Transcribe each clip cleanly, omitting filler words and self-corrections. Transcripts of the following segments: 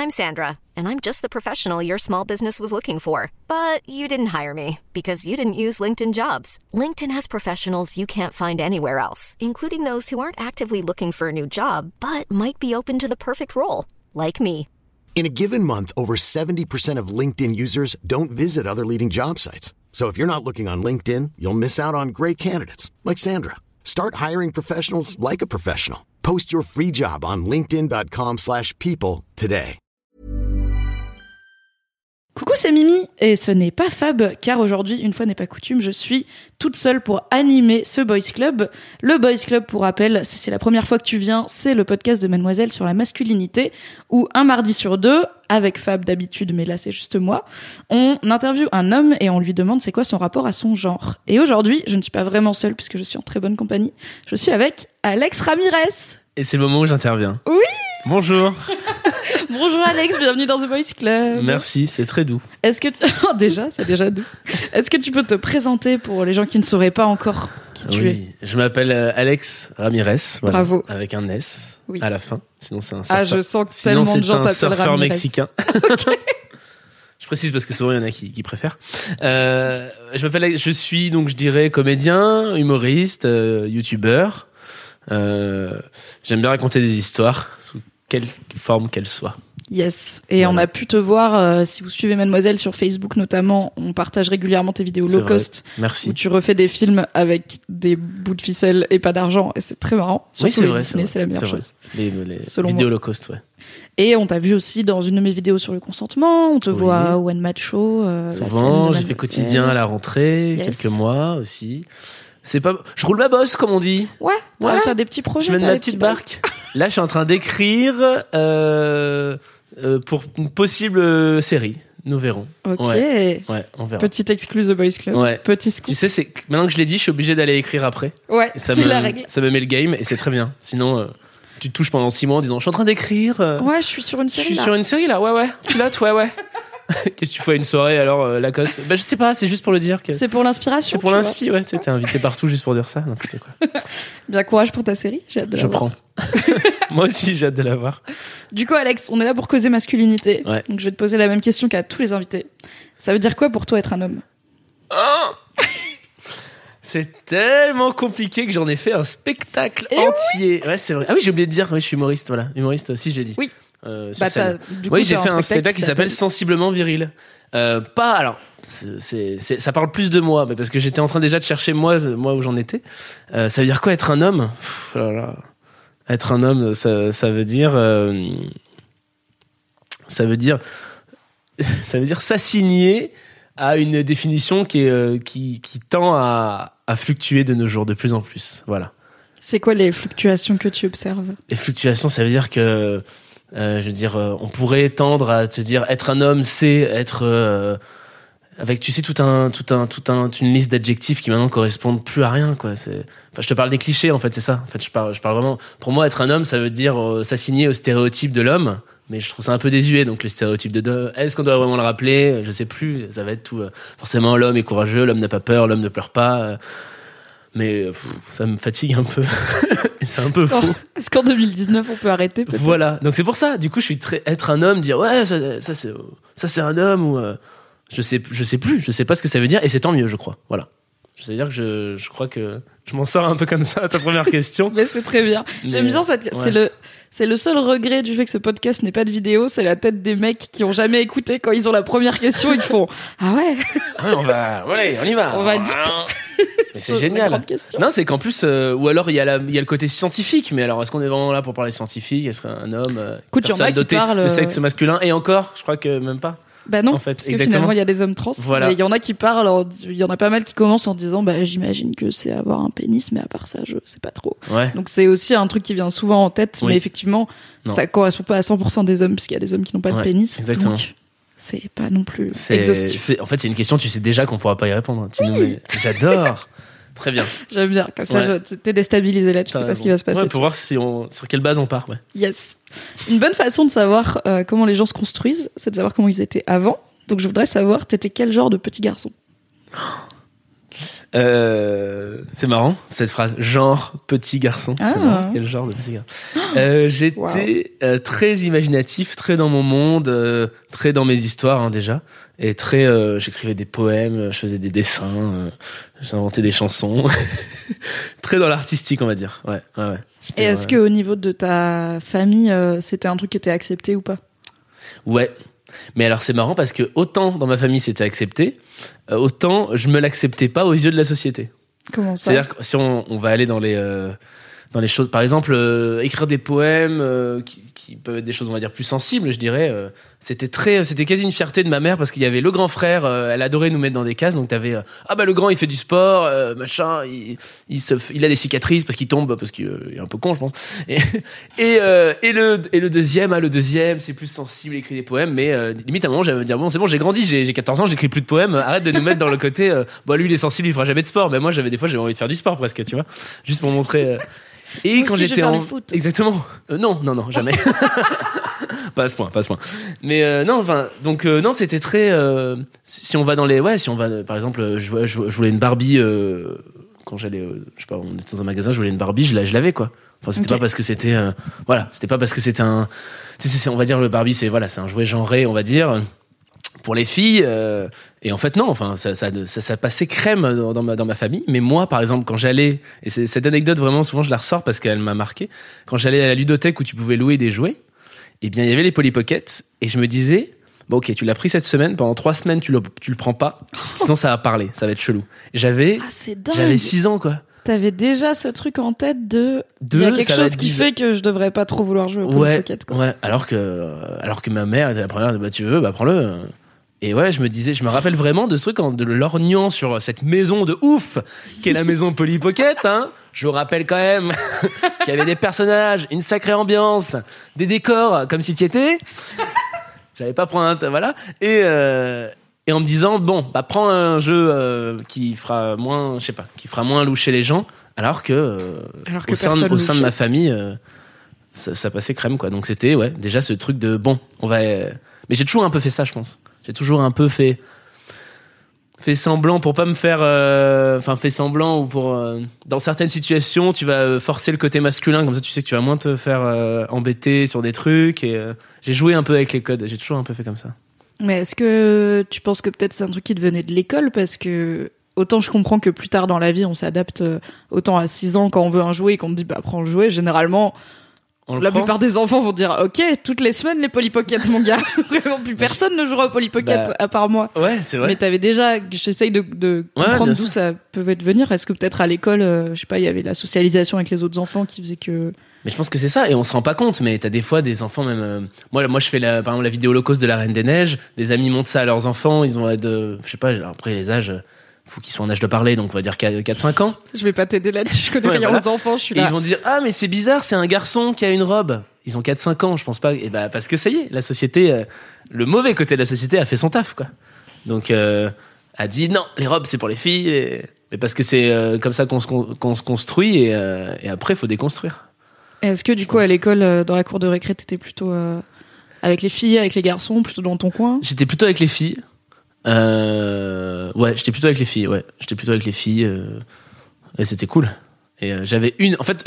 I'm Sandra, and I'm just the professional your small business was looking for. But you didn't hire me because you didn't use LinkedIn Jobs. LinkedIn has professionals you can't find anywhere else, including those who aren't actively looking for a new job, but might be open to the perfect role, like me. In a given month, over 70% of LinkedIn users don't visit other leading job sites. So if you're not looking on LinkedIn, you'll miss out on great candidates like Sandra. Start hiring professionals like a professional. Post your free job on linkedin.com/people today. Coucou, c'est Mimi, et ce n'est pas Fab, car aujourd'hui, une fois n'est pas coutume, je suis toute seule pour animer ce Boys Club. Le Boys Club, pour rappel, si c'est la première fois que tu viens, c'est le podcast de Mademoiselle sur la masculinité, où un mardi sur deux, avec Fab d'habitude, mais là c'est juste moi, on interviewe un homme et on lui demande c'est quoi son rapport à son genre. Et aujourd'hui, je ne suis pas vraiment seule, puisque je suis en très bonne compagnie, je suis avec Alex Ramirez. Et c'est le moment où j'interviens. Oui. Bonjour. Bonjour Alex, bienvenue dans The Boys Club. Merci, c'est très doux. Est-ce que c'est déjà doux. Est-ce que tu peux te présenter pour les gens qui ne sauraient pas encore qui tu es? Je m'appelle Alex Ramirez. Voilà, bravo. Avec un S à la fin. Sinon c'est un surfeur. Ah, je sens que tellement de gens t'appellent Ramirez. Sinon c'est un surfeur mexicain. Okay. Je précise parce que souvent il y en a qui préfèrent. Je suis donc je dirais comédien, humoriste, youtubeur. J'aime bien raconter des histoires sous quelle forme qu'elles soient. Yes. Et voilà. On a pu te voir, si vous suivez Mademoiselle sur Facebook notamment, on partage régulièrement tes vidéos low cost. Merci. Où tu refais des films avec des bouts de ficelle et pas d'argent. Et c'est très marrant. Surtout oui, c'est vrai. Disney, c'est la meilleure chose. Les vidéos low cost, ouais. Et on t'a vu aussi dans une de mes vidéos sur le consentement. On te voit à One Match Show. Souvent, j'ai fait quotidien à la rentrée, quelques mois aussi. C'est pas, je roule ma bosse, comme on dit. Ouais. T'as des petits projets. Je mène ma petite barque. Là, je suis en train d'écrire pour une possible série. Nous verrons. Ok. Ouais, on verra. Petite excluse au Boys Club. Ouais. Petit scoop. Tu sais, maintenant que je l'ai dit, je suis obligé d'aller écrire après. Ouais, c'est la règle. Ça me met le game et c'est très bien. Sinon, tu te touches pendant 6 mois en disant, je suis en train d'écrire. Ouais, je suis sur une série. Je suis sur une série là. Ouais. Pilote, ouais. Qu'est-ce que tu fais à une soirée alors, Lacoste? Bah, je sais pas, c'est juste pour le dire. C'est pour l'inspiration. C'est pour l'inspi, ouais. Tu sais, t'es invité partout juste pour dire ça. N'importe quoi. Bien, courage pour ta série. J'ai hâte de la voir. Je prends. Moi aussi, j'ai hâte de la voir. Du coup, Alex, on est là pour causer masculinité. Ouais. Donc, je vais te poser la même question qu'à tous les invités. Ça veut dire quoi pour toi être un homme? C'est tellement compliqué que j'en ai fait un spectacle entier. Oui. Ouais, c'est vrai. Ah oui, j'ai oublié de dire. Oui, je suis humoriste, voilà. Humoriste, si, j'ai dit. Oui. J'ai fait un spectacle qui s'appelle Sensiblement viril. Alors, ça parle plus de moi, parce que j'étais en train déjà de chercher moi où j'en étais. Ça veut dire quoi être un homme? Être un homme, ça veut dire s'assigner à une définition qui tend à fluctuer de nos jours de plus en plus. Voilà. C'est quoi les fluctuations que tu observes? Les fluctuations, ça veut dire que on pourrait tendre à te dire être un homme, c'est être avec, tu sais, toute une liste d'adjectifs qui maintenant correspondent plus à rien, quoi. Je te parle des clichés, en fait, c'est ça. En fait, je parle vraiment. Pour moi, être un homme, ça veut dire s'assigner au stéréotype de l'homme, mais je trouve ça un peu désuet. Donc le stéréotype est-ce qu'on doit vraiment le rappeler? Je sais plus. Ça va être tout. Forcément, l'homme est courageux, l'homme n'a pas peur, l'homme ne pleure pas. Mais ça me fatigue un peu. Et c'est un peu faux. Est-ce qu'en 2019, on peut arrêter peut-être? Voilà. Donc c'est pour ça. Du coup, je suis être un homme, dire ouais, ça c'est un homme ou je sais plus. Je sais pas ce que ça veut dire et c'est tant mieux, je crois. Voilà. C'est-à-dire que je crois que je m'en sors un peu comme ça à ta première question. Mais c'est très bien. J'aime bien cette. Ouais. C'est le seul regret du fait que ce podcast n'ait pas de vidéo, c'est la tête des mecs qui ont jamais écouté quand ils ont la première question et qui font ah ouais. On y va. On va c'est génial. Non, c'est qu'en plus, ou alors il y a le côté scientifique. Mais alors, est-ce qu'on est vraiment là pour parler scientifique? Est-ce qu'un homme, écoute, personne dotée de sexe masculin? Et encore, je crois que même pas. Bah non, en fait, parce que finalement il y a des hommes trans. Voilà. Mais il y en a qui parlent, il y en a pas mal qui commencent en disant j'imagine que c'est avoir un pénis, mais à part ça je sais pas trop. Ouais. Donc c'est aussi un truc qui vient souvent en tête, mais effectivement ça correspond pas à 100% des hommes puisqu'il y a des hommes qui n'ont pas de pénis. Exactement. Donc c'est pas non plus exhaustif. En fait c'est une question, tu sais déjà qu'on pourra pas y répondre. J'adore. Très bien. J'aime bien, comme ça t'es déstabilisé là, tu sais pas ce qui va se passer. Ouais, pour voir sur quelle base on part. Ouais. Yes. Une bonne façon de savoir comment les gens se construisent, c'est de savoir comment ils étaient avant. Donc je voudrais savoir, t'étais quel genre de petit garçon? C'est marrant cette phrase, genre petit garçon. C'est marrant, quel genre de petit garçon. J'étais très imaginatif, très dans mon monde, très dans mes histoires déjà, et très j'écrivais des poèmes, je faisais des dessins, j'inventais des chansons, très dans l'artistique on va dire. Ouais. Et est-ce que au niveau de ta famille, c'était un truc qui était accepté ou pas? Ouais. Mais alors c'est marrant parce que autant dans ma famille c'était accepté, autant je me l'acceptais pas aux yeux de la société. Comment ça? C'est-à-dire que si on va aller dans les choses, par exemple écrire des poèmes qui peuvent être des choses on va dire plus sensibles, je dirais, c'était quasi une fierté de ma mère parce qu'il y avait le grand frère, elle adorait nous mettre dans des cases, donc t'avais le grand il fait du sport, machin, il a des cicatrices parce qu'il tombe, parce qu'il est un peu con je pense, et le deuxième c'est plus sensible, il écrit des poèmes, mais limite à un moment j'allais me dire bon c'est bon j'ai grandi, j'ai 14 ans, j'écris plus de poèmes, arrête de nous mettre dans le côté lui il est sensible, il fera jamais de sport, mais moi j'avais envie de faire du sport presque, tu vois, juste pour montrer. Et moi quand aussi, j'étais en foot. exactement, non, jamais. Pas à ce point. Mais non, c'était très. Si on va par exemple, je voulais une Barbie quand j'allais, je sais pas, on était dans un magasin, je voulais une Barbie, je l'avais quoi. Enfin, c'était pas parce que c'était, c'était pas parce que c'était un, on va dire le Barbie, c'est un jouet genré, on va dire. Pour les filles, et en fait non, enfin ça passait crème dans ma famille. Mais moi, par exemple, quand j'allais, et cette anecdote vraiment souvent je la ressors parce qu'elle m'a marqué, quand j'allais à la ludothèque où tu pouvais louer des jouets, eh bien il y avait les Polly Pocket et je me disais bon ok, tu l'as pris cette semaine, pendant 3 semaines tu le prends pas, parce que sinon ça va parler, ça va être chelou. J'avais 6 ans quoi. T'avais déjà ce truc en tête de il y a quelque chose qui fait que je devrais pas trop vouloir jouer au Polly Pocket quoi. Ouais, alors que ma mère était la première, tu veux, prends-le. Et ouais, je me rappelle vraiment de ce truc, de lorgnant sur cette maison de ouf qu'est la maison Polly Pocket, hein. Je vous rappelle quand même qu'il y avait des personnages, une sacrée ambiance, des décors, comme si t'y étais. J'allais pas prendre voilà. Et en me disant, bon, prends un jeu qui fera moins loucher les gens, alors que au sein de ma famille, ça passait crème, quoi. Donc c'était, déjà ce truc de, bon, on va... Mais j'ai toujours un peu fait ça, je pense. J'ai toujours un peu fait semblant pour pas me faire... fait semblant ou pour... dans certaines situations, tu vas forcer le côté masculin, comme ça tu sais que tu vas moins te faire embêter sur des trucs. Et j'ai joué un peu avec les codes, j'ai toujours un peu fait comme ça. Mais est-ce que tu penses que peut-être c'est un truc qui devenait de l'école? Parce que autant je comprends que plus tard dans la vie, on s'adapte, autant à 6 ans quand on veut un jouet et qu'on te dit prends le jouet, généralement... La plupart des enfants vont dire ok, toutes les semaines les Polly Pocket mon gars. Vraiment plus personne ne jouera au Polly Pocket à part moi. Ouais, c'est vrai. Mais t'avais déjà, j'essaye de comprendre d'où ça peut venir. Est-ce que peut-être à l'école, je sais pas, il y avait la socialisation avec les autres enfants qui faisait que... Mais je pense que c'est ça, et on se rend pas compte, mais t'as des fois des enfants même... Moi je fais par exemple la vidéo Holocauste de la Reine des Neiges, des amis montrent ça à leurs enfants, ils ont je sais pas, après les âges... faut qu'ils soient en âge de parler, donc on va dire 4-5 ans. Je vais pas t'aider là-dessus, je connais rien aux enfants, je suis là. Et ils vont dire, mais c'est bizarre, c'est un garçon qui a une robe. Ils ont 4-5 ans, je pense pas. Et parce que ça y est, la société, le mauvais côté de la société a fait son taf, quoi. Donc, a dit, non, les robes c'est pour les filles, mais parce que c'est comme ça qu'on se construit, et après, il faut déconstruire. Est-ce que du coup, à l'école, dans la cour de récré, t'étais plutôt avec les filles, avec les garçons, plutôt dans ton coin? J'étais plutôt avec les filles. J'étais plutôt avec les filles, et c'était cool. Et j'avais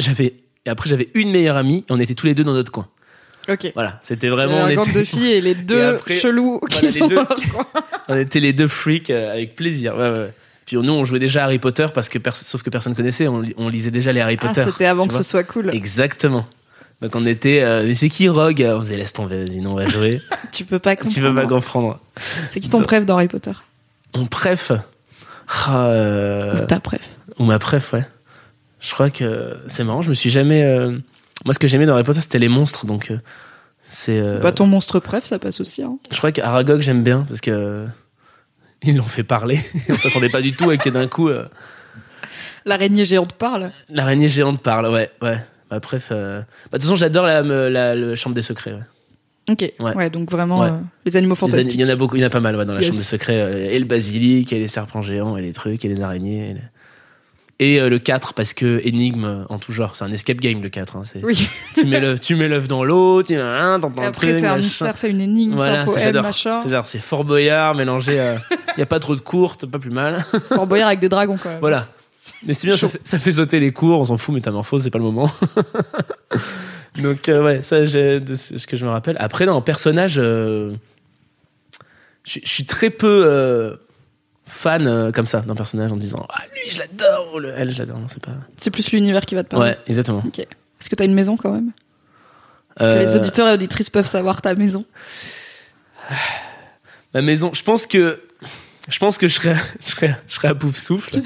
une meilleure amie, et on était tous les deux dans notre coin. Ok. Voilà, c'était vraiment... un gang de filles et les deux chelous qui sont dans leur coin. On était les deux freaks, avec plaisir. Ouais. Puis nous, on jouait déjà à Harry Potter, parce que sauf que personne connaissait, on lisait déjà les Harry Potter. C'était avant que ce soit cool. Exactement. Donc on était, mais c'est qui Rogue? On faisait laisse tomber, vas-y, non, on va jouer. Tu peux pas comprendre. C'est qui ton préf dans Harry Potter? Mon préf? Ou ta préf? Ou ma préf, ouais. Je crois que c'est marrant, je me suis jamais... Moi, ce que j'aimais dans Harry Potter, c'était les monstres, donc c'est... Pas ton monstre préf, ça passe aussi, hein. Je crois qu'Aragog, j'aime bien, parce que ils l'ont fait parler. On s'attendait pas du tout, et que d'un coup... L'araignée géante parle. L'araignée géante parle, ouais. Ma préf... de toute façon, j'adore la Chambre des Secrets, ouais. Ok, ouais, donc vraiment les animaux fantastiques. Il y en a beaucoup, il y en a pas mal dans la Chambre des Secrets. Et le basilic, et les serpents géants, et les trucs, et les araignées. Et le 4, parce que énigme en tout genre, c'est un escape game le 4. Hein, Oui. tu mets l'œuf dans l'eau, t'entends Et un après, truc. c'est un machin. mystère, c'est une énigme, Voilà, c'est un poème, j'adore. machin. C'est Fort Boyard mélangé. Il y a pas trop de courtes, pas plus mal. Fort Boyard avec des dragons, quand même. Voilà. Mais c'est bien, ça fait sauter les cours, on s'en fout, Métamorphose, c'est pas le moment. Donc, ouais, ça, de ce que je me rappelle. Après, non, en personnage, je suis très peu fan comme ça d'un personnage en disant ah, lui, je l'adore, ou elle, je l'adore. Non, c'est pas. C'est plus l'univers qui va te parler. Ouais, exactement. Ok. Est-ce que t'as une maison quand même? Est-ce que les auditeurs et auditrices peuvent savoir ta maison? Ma maison, je pense que je serais à Pouf Souffle.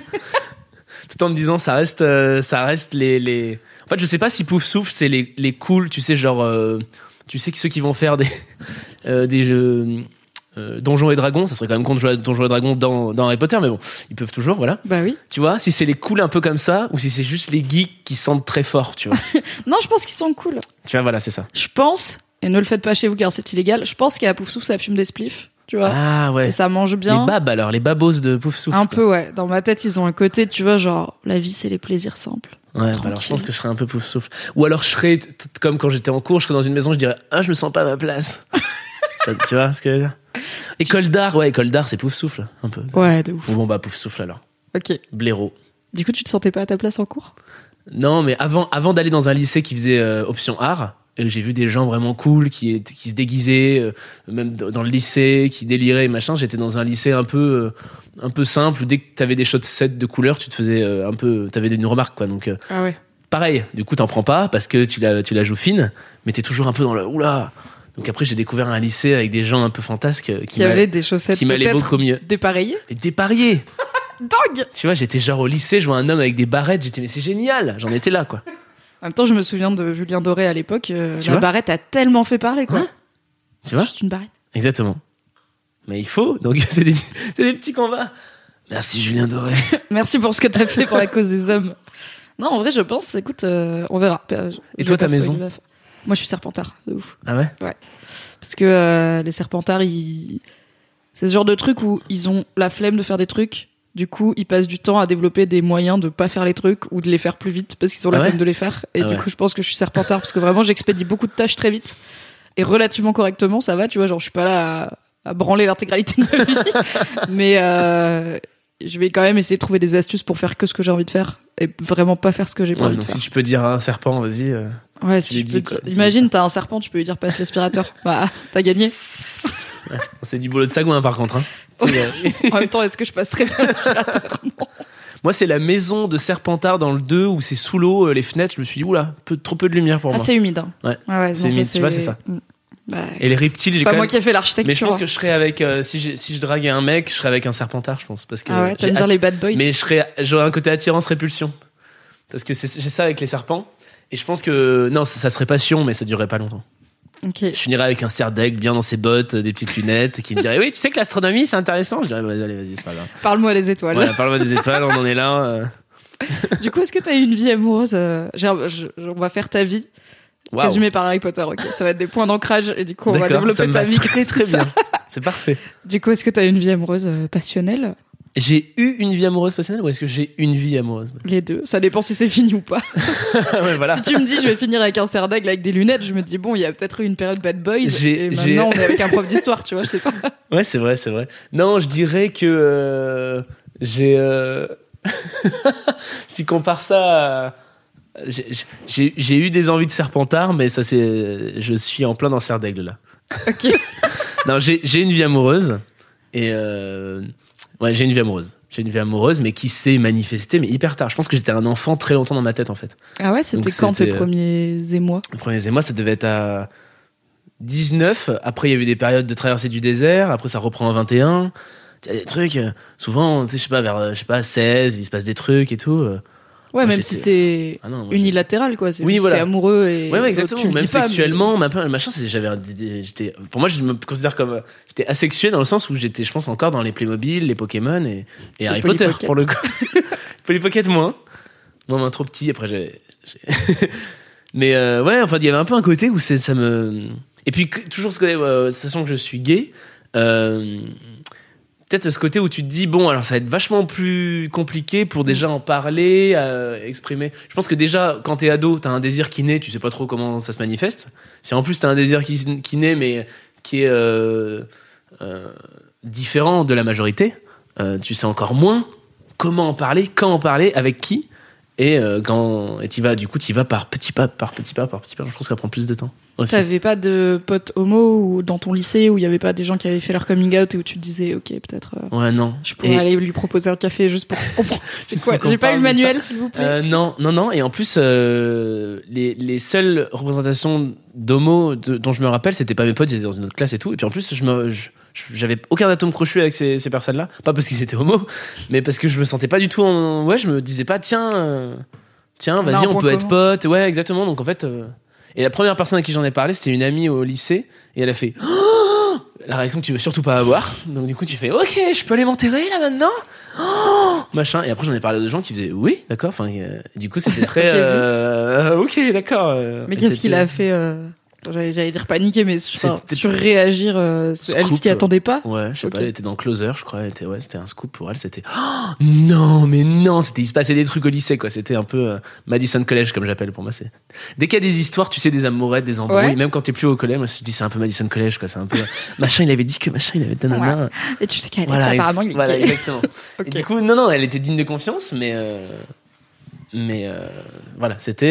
Tout en me disant ça reste les. En fait, je sais pas si Pouf Souffle c'est les cools, tu sais, genre tu sais que ceux qui vont faire des jeux Donjons et Dragons, ça serait quand même con de jouer à Donjons et Dragons dans Harry Potter, mais bon, ils peuvent toujours, voilà. Bah oui. Tu vois, si c'est les cools un peu comme ça, ou si c'est juste les geeks qui sentent très fort, tu vois. Non, je pense qu'ils sont cool. Tu vois, voilà, c'est ça. Je pense, et ne le faites pas chez vous car c'est illégal, je pense qu'à Pouf Souffle, ça fume des spliffs, tu vois. Ah ouais. Et ça mange bien. Les babos de Pouf Souffle. Un peu, ouais. Dans ma tête, ils ont un côté, tu vois, genre, la vie, c'est les plaisirs simples. Ouais, bah alors je pense que je serais un peu Pouf Souffle. Ou alors je serais, comme quand j'étais en cours, je serais dans une maison, je dirais ah, je me sens pas à ma place. Tu vois ce que je veux dire? École d'art, c'est Pouf Souffle, un peu. Ouais, de ouf. Bon, bah, Pouf Souffle alors. Ok. Blaireau. Du coup, tu te sentais pas à ta place en cours? Non, mais avant d'aller dans un lycée qui faisait option art, j'ai vu des gens vraiment cool qui se déguisaient, même dans le lycée, qui déliraient et machin. J'étais dans un lycée un peu simple où dès que t'avais des chaussettes de couleur, tu te faisais t'avais une remarque, quoi. Donc, Ah ouais. pareil, du coup, t'en prends pas parce que tu la joues fine, mais t'es toujours un peu dans le oula. Donc après, j'ai découvert un lycée avec des gens un peu fantasques qui avaient des chaussettes qui m'allaient beaucoup mieux. Dépareillées. Et dépareillées. Dingue. Tu vois, j'étais genre au lycée, je vois un homme avec des barrettes, j'étais mais c'est génial, j'en étais là, quoi. En même temps, je me souviens de Julien Doré à l'époque. La vois barrette a tellement fait parler, quoi. Hein, tu vois? Juste une barrette. Exactement. Mais il faut, donc c'est des petits combats. Merci Julien Doré. Merci pour ce que t'as fait pour la cause des hommes. Non, en vrai, je pense, écoute, on verra. Et toi, ta maison? Moi, je suis Serpentard, de ouf. Ah ouais? Ouais. Parce que les Serpentards, c'est ce genre de truc où ils ont la flemme de faire des trucs. Du coup, ils passent du temps à développer des moyens de pas faire les trucs ou de les faire plus vite parce qu'ils ont la flemme de les faire. Et du coup, je pense que je suis Serpentard parce que vraiment, j'expédie beaucoup de tâches très vite et relativement correctement. Ça va, tu vois, genre, je suis pas là à branler l'intégralité de ma vie. Mais je vais quand même essayer de trouver des astuces pour faire que ce que j'ai envie de faire et vraiment pas faire ce que j'ai pas envie de faire. Si tu peux dire à un serpent, vas-y. Ouais, si tu peux. Imagine, t'as un serpent, tu peux lui dire passe l'aspirateur. Bah, t'as gagné. C'est du boulot de sagouin, par contre. Hein. En même temps, est-ce que je passerais bien l'aspirateur? Non. Moi, c'est la maison de Serpentard dans le 2 où c'est sous l'eau, les fenêtres. Je me suis dit, oula, trop peu de lumière pour moi. Ah, c'est humide. Hein. Ouais. Ouais, c'est humide, tu vois, c'est ça. Bah, et les reptiles, c'est pas moi qui ai fait l'architecture. Mais je pense que je serais avec si je draguais un mec, je serais avec un Serpentard, je pense, parce que ah ouais, t'aimes bien les bad boys. Mais j'aurais un côté attirance répulsion, parce que j'ai ça avec les serpents. Et je pense que non, ça serait passion, mais ça durerait pas longtemps. Ok. Je finirais avec un cerf d'aigle bien dans ses bottes, des petites lunettes, qui me dirait oui, tu sais que l'astronomie c'est intéressant. Je dirais allez, vas-y, c'est pas grave. Parle-moi des étoiles. Ouais, parle-moi des étoiles, on en est là. Du coup, est-ce que t'as eu une vie amoureuse on va faire ta vie. Wow. Résumé par Harry Potter, ok. Ça va être des points d'ancrage et du coup, on va développer ta vie. Très, très bien. C'est parfait. Du coup, est-ce que t'as eu une vie amoureuse passionnelle? J'ai eu une vie amoureuse passionnelle ou est-ce que j'ai une vie amoureuse? Les deux. Ça dépend si c'est fini ou pas. Ouais, voilà. Si tu me dis je vais finir avec un cerf d'aigle avec des lunettes, je me dis bon, il y a peut-être eu une période bad boys et maintenant on est avec un prof d'histoire, tu vois, je sais pas. Ouais, c'est vrai. Non, je dirais que j'ai... si on compare ça à... J'ai eu des envies de Serpentard, mais ça c'est... Je suis en plein dans cerf d'aigle là. Ok. Non, j'ai une vie amoureuse et... Ouais, j'ai une vie amoureuse, mais qui s'est manifestée, mais hyper tard. Je pense que j'étais un enfant très longtemps dans ma tête, en fait. Ah ouais, c'était quand tes premiers émois? Les premiers émois, ça devait être à 19. Après, il y a eu des périodes de traversée du désert. Après, ça reprend à 21. Il y a des trucs, souvent, tu sais, je sais pas, vers, 16, il se passe des trucs et tout. Ouais, même si c'est unilatéral, quoi. C'est juste t'es amoureux et. Ouais, exactement. Même sexuellement, machin, pour moi, je me considère comme, j'étais asexué dans le sens où j'étais, je pense, encore dans les Playmobil, les Pokémon et Harry Potter, pour le coup. Polly Pocket, moins trop petit, après mais, ouais, enfin, il y avait un peu un côté où ça me, et puis, toujours ce côté, sachant que je suis gay, peut-être ce côté où tu te dis, bon, alors ça va être vachement plus compliqué pour déjà en parler, exprimer. Je pense que déjà, quand t'es ado, t'as un désir qui naît, tu sais pas trop comment ça se manifeste. Si en plus t'as un désir qui naît, mais qui est différent de la majorité, tu sais encore moins comment en parler, quand en parler, avec qui. Et t'y vas par petit pas. Je pense que ça prend plus de temps. Aussi. T'avais pas de potes homo ou dans ton lycée où il y avait pas des gens qui avaient fait leur coming out et où tu te disais, ok, peut-être. Ouais, non. Je pourrais aller lui proposer un café juste pour comprendre. C'est quoi? J'ai pas eu le manuel, s'il vous plaît. Non. Et en plus, les seules représentations d'homo dont je me rappelle, c'était pas mes potes, ils étaient dans une autre classe et tout. Et puis en plus, j'avais aucun atome crochu avec ces personnes-là. Pas parce qu'ils étaient homo, mais parce que je me sentais pas du tout je me disais pas, tiens, vas-y, on peut être potes. Ouais, exactement. Donc en fait, et la première personne à qui j'en ai parlé, c'était une amie au lycée, et elle a fait, oh, la réaction que tu veux surtout pas avoir. Donc du coup, tu fais, ok, je peux aller m'enterrer là maintenant? Oh, machin. Et après, j'en ai parlé à des gens qui faisaient, oui, d'accord. Enfin, du coup, c'était très, ok, d'accord. Mais qu'est-ce qu'il a fait? J'allais dire paniquer, mais surréagir, elle s'y attendait pas. Ouais, je sais pas, elle était dans Closer, je crois. C'était un scoop pour elle. C'était non, il se passait des trucs au lycée, quoi. C'était un peu Madison College, comme j'appelle pour moi. Dès qu'il y a des histoires, tu sais, des amourettes, des embrouilles, même quand t'es plus au collège, moi je dis c'est un peu Madison College, quoi. C'est un peu machin. Il avait dit que machin, il avait nanana. Ouais. Et tu sais qu'Alex, apparemment, il est voilà, exactement. Okay. Et du coup, non, elle était digne de confiance, mais voilà, c'était.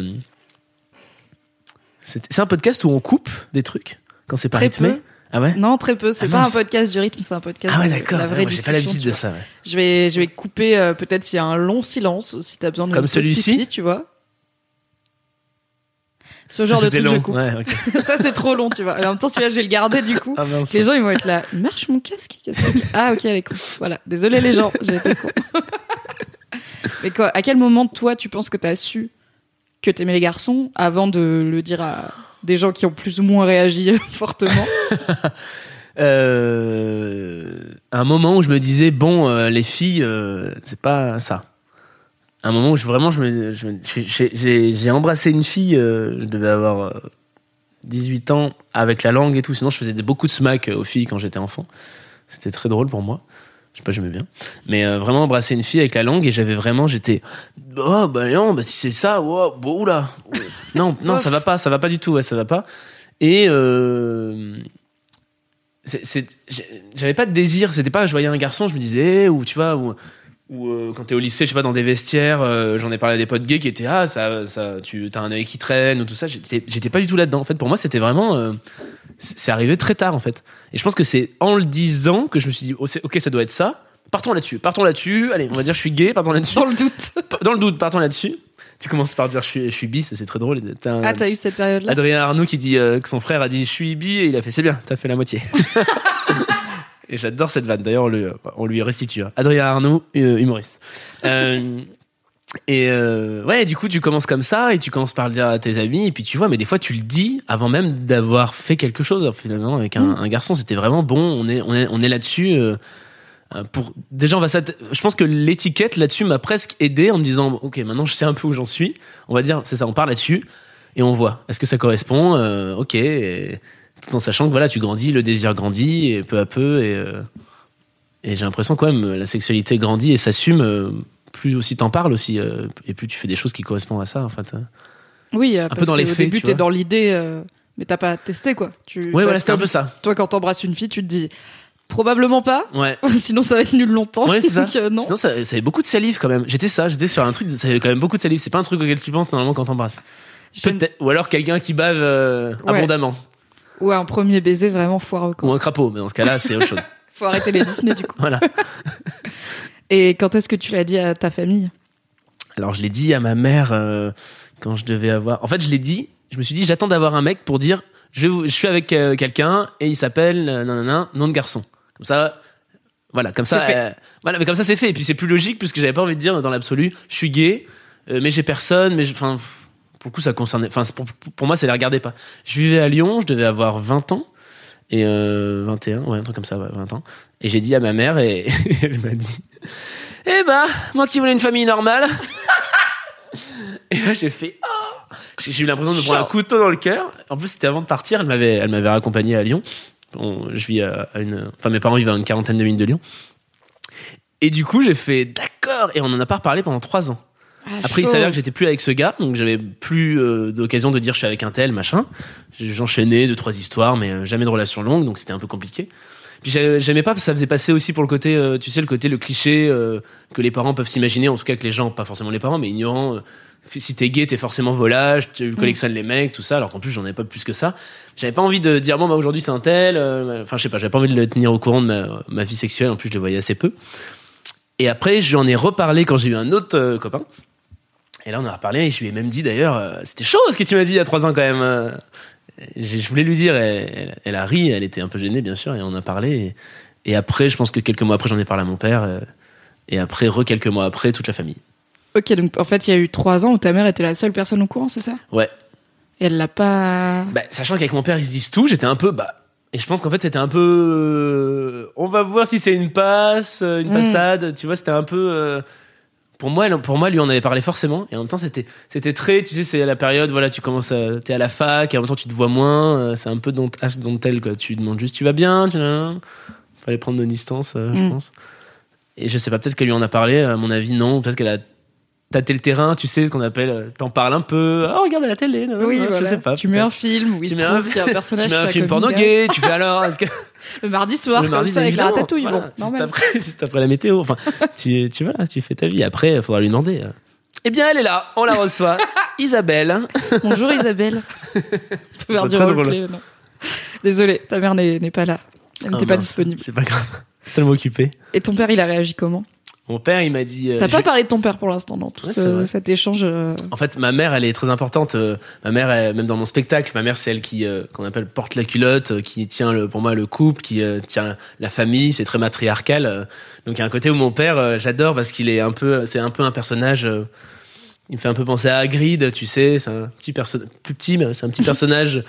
C'est un podcast où on coupe des trucs quand c'est pas très rythmé. Peu. Ah ouais? Non, très peu. C'est pas un podcast du rythme, c'est un podcast. Ah ouais, d'accord. De la vraie j'ai pas l'habitude de ça. Ouais. Je vais couper peut-être s'il y a un long silence, si t'as besoin de comme celui-ci, pipi, tu vois. Ce genre de truc, je coupe. Ouais, okay. Ça, c'est trop long, tu vois. Et en même temps, celui-là, je vais le garder, du coup. Les gens, ils vont être là. Il marche mon casque? Ah, ok, elle est con. Voilà. Désolé, les gens. J'ai été con. Mais quoi, à quel moment, toi, tu penses que t'as su que t'aimais les garçons avant de le dire à des gens qui ont plus ou moins réagi fortement? Un moment où je me disais, bon, les filles, c'est pas ça. Un moment où j'ai embrassé une fille, je devais avoir 18 ans avec la langue et tout. Sinon, je faisais beaucoup de smack aux filles quand j'étais enfant. C'était très drôle pour moi. Je sais pas, j'aimais bien. Mais vraiment embrasser une fille avec la langue, et j'étais, oh, bah non, bah si c'est ça, oh, bah, oula. Non, ça va pas du tout, ouais, ça va pas. Et j'avais pas de désir, c'était pas, je voyais un garçon, je me disais, ou tu vois, ou quand t'es au lycée, je sais pas, dans des vestiaires, j'en ai parlé à des potes gays qui étaient, t'as un œil qui traîne ou tout ça. J'étais pas du tout là-dedans. En fait, pour moi, c'était vraiment, c'est arrivé très tard, en fait. Et je pense que c'est en le disant que je me suis dit, ok, ça doit être ça. Partons là-dessus. Allez, on va dire, je suis gay, partons là-dessus. Dans le doute, partons là-dessus. Tu commences par dire, je suis bi, ça c'est très drôle. T'as eu cette période-là? Adrien Arnoux qui dit que son frère a dit, je suis bi, et il a fait, c'est bien, t'as fait la moitié. Et j'adore cette vanne. D'ailleurs, on lui restitue. Adrien Arnoux, humoriste. Ouais, du coup, tu commences comme ça, et tu commences par le dire à tes amis, et puis tu vois, mais des fois, tu le dis avant même d'avoir fait quelque chose. Finalement, avec un garçon, c'était vraiment bon. On est là-dessus. Déjà, je pense que l'étiquette là-dessus m'a presque aidé en me disant, ok, maintenant, je sais un peu où j'en suis. On va dire, c'est ça, on part là-dessus, et on voit. Est-ce que ça correspond? Ok. Tout en sachant que voilà, tu grandis, le désir grandit, et peu à peu, et j'ai l'impression que quand même la sexualité grandit et s'assume, plus aussi t'en parles aussi, et plus tu fais des choses qui correspondent à ça, en fait. Oui, un peu dans les faits. Au début, t'es dans l'idée, mais t'as pas testé, quoi. Ouais, voilà, c'était un peu ça. Toi, quand t'embrasses une fille, tu te dis probablement pas. Ouais. Sinon, ça va être nul longtemps. Ouais, c'est ça. Donc, non. Sinon, ça avait beaucoup de salive quand même. J'étais sur un truc, ça avait quand même beaucoup de salive. C'est pas un truc auquel tu penses normalement quand t'embrasses. Peut-être. Ou alors quelqu'un qui bave abondamment. Ou un premier baiser vraiment foireux, quoi. Ou un crapaud, mais dans ce cas-là, c'est autre chose. Faut arrêter les Disney, du coup. Voilà. Et quand est-ce que tu l'as dit à ta famille? Alors, je l'ai dit à ma mère quand je devais avoir... En fait, je me suis dit, j'attends d'avoir un mec pour dire, je suis avec quelqu'un et il s'appelle nom de garçon. Comme ça, voilà, comme ça, voilà, mais comme ça, c'est fait. Et puis, c'est plus logique puisque j'avais pas envie de dire dans l'absolu, je suis gay, mais j'ai personne, enfin... Pour le coup, ça concernait... Enfin, pour moi, ça les regardait pas. Je vivais à Lyon, je devais avoir 20 ans. Et 21, ouais, un truc comme ça, ouais, 20 ans. Et j'ai dit à ma mère, et elle m'a dit, eh ben, moi qui voulais une famille normale. Et là, j'ai fait, oh, j'ai eu l'impression de prendre un couteau dans le cœur. En plus, c'était avant de partir, elle m'avait raccompagné à Lyon. Je vis mes parents vivent à une quarantaine de minutes de Lyon. Et du coup, j'ai fait d'accord, et on en a pas reparlé pendant 3 ans. Après, il s'avère que j'étais plus avec ce gars, donc j'avais plus d'occasion de dire je suis avec un tel, machin. J'enchaînais 2-3 histoires, mais jamais de relation longue, donc c'était un peu compliqué. Puis j'aimais pas parce que ça faisait passer aussi pour le côté, le cliché que les parents peuvent s'imaginer, en tout cas que les gens, pas forcément les parents, mais ignorants. Si t'es gay, t'es forcément volage, tu collectionnes les mecs, tout ça, alors qu'en plus j'en avais pas plus que ça. J'avais pas envie de dire bon bah aujourd'hui c'est un tel, enfin je sais pas, j'avais pas envie de le tenir au courant de ma vie sexuelle, en plus je le voyais assez peu. Et après je lui en ai reparlé quand j'ai eu un autre copain. Et là on en a reparlé et je lui ai même dit d'ailleurs, c'était chaud ce que tu m'as dit il y a 3 ans quand même. Je voulais lui dire, elle a ri, elle était un peu gênée bien sûr, et on a parlé. Et après, je pense que quelques mois après, j'en ai parlé à mon père. Et après, quelques mois après, toute la famille. Ok, donc en fait, il y a eu 3 ans où ta mère était la seule personne au courant, c'est ça ? Ouais. Et elle l'a pas... Sachant qu'avec mon père, ils se disent tout, j'étais un peu... et je pense qu'en fait, c'était un peu... on va voir si c'est une passade, tu vois, c'était un peu... Pour moi, lui, on avait parlé forcément. Et en même temps, c'était très, tu sais, c'est la période, voilà, t'es à la fac, et en même temps, tu te vois moins. C'est un peu ask don't tell, quoi. Tu demandes juste, tu vas bien? Fallait prendre nos distances, je pense. Et je sais pas, peut-être qu'elle lui en a parlé. À mon avis, non. Peut-être qu'elle a tâté le terrain, tu sais, ce qu'on appelle, t'en parles un peu. Oh, regarde à la télé. Je sais pas. Tu mets un film où il se trouve qu'il y a un personnage. Tu mets un film porno gay. Tu fais alors, est-ce que... Le mardi soir, comme ça, avec la ratatouille. Voilà, juste après la météo. Enfin, tu fais ta vie. Après, il faudra lui demander. Eh bien, elle est là. On la reçoit. Isabelle. Bonjour Isabelle. On peut faire du roleplay, non. Désolée, ta mère n'est pas là. Elle n'était pas disponible. C'est pas grave. Tellement occupée. Et ton père, il a réagi comment ? Mon père, il m'a dit... T'as pas parlé de ton père pour l'instant, dans tout cet échange En fait, ma mère, elle est très importante. Ma mère, même dans mon spectacle, ma mère, c'est elle qui, qu'on appelle porte la culotte, qui tient pour moi le couple, qui tient la famille. C'est très matriarcal. Donc il y a un côté où mon père, j'adore parce qu'il est c'est un peu un personnage... il me fait un peu penser à Hagrid, tu sais. C'est un petit plus petit, mais c'est un petit personnage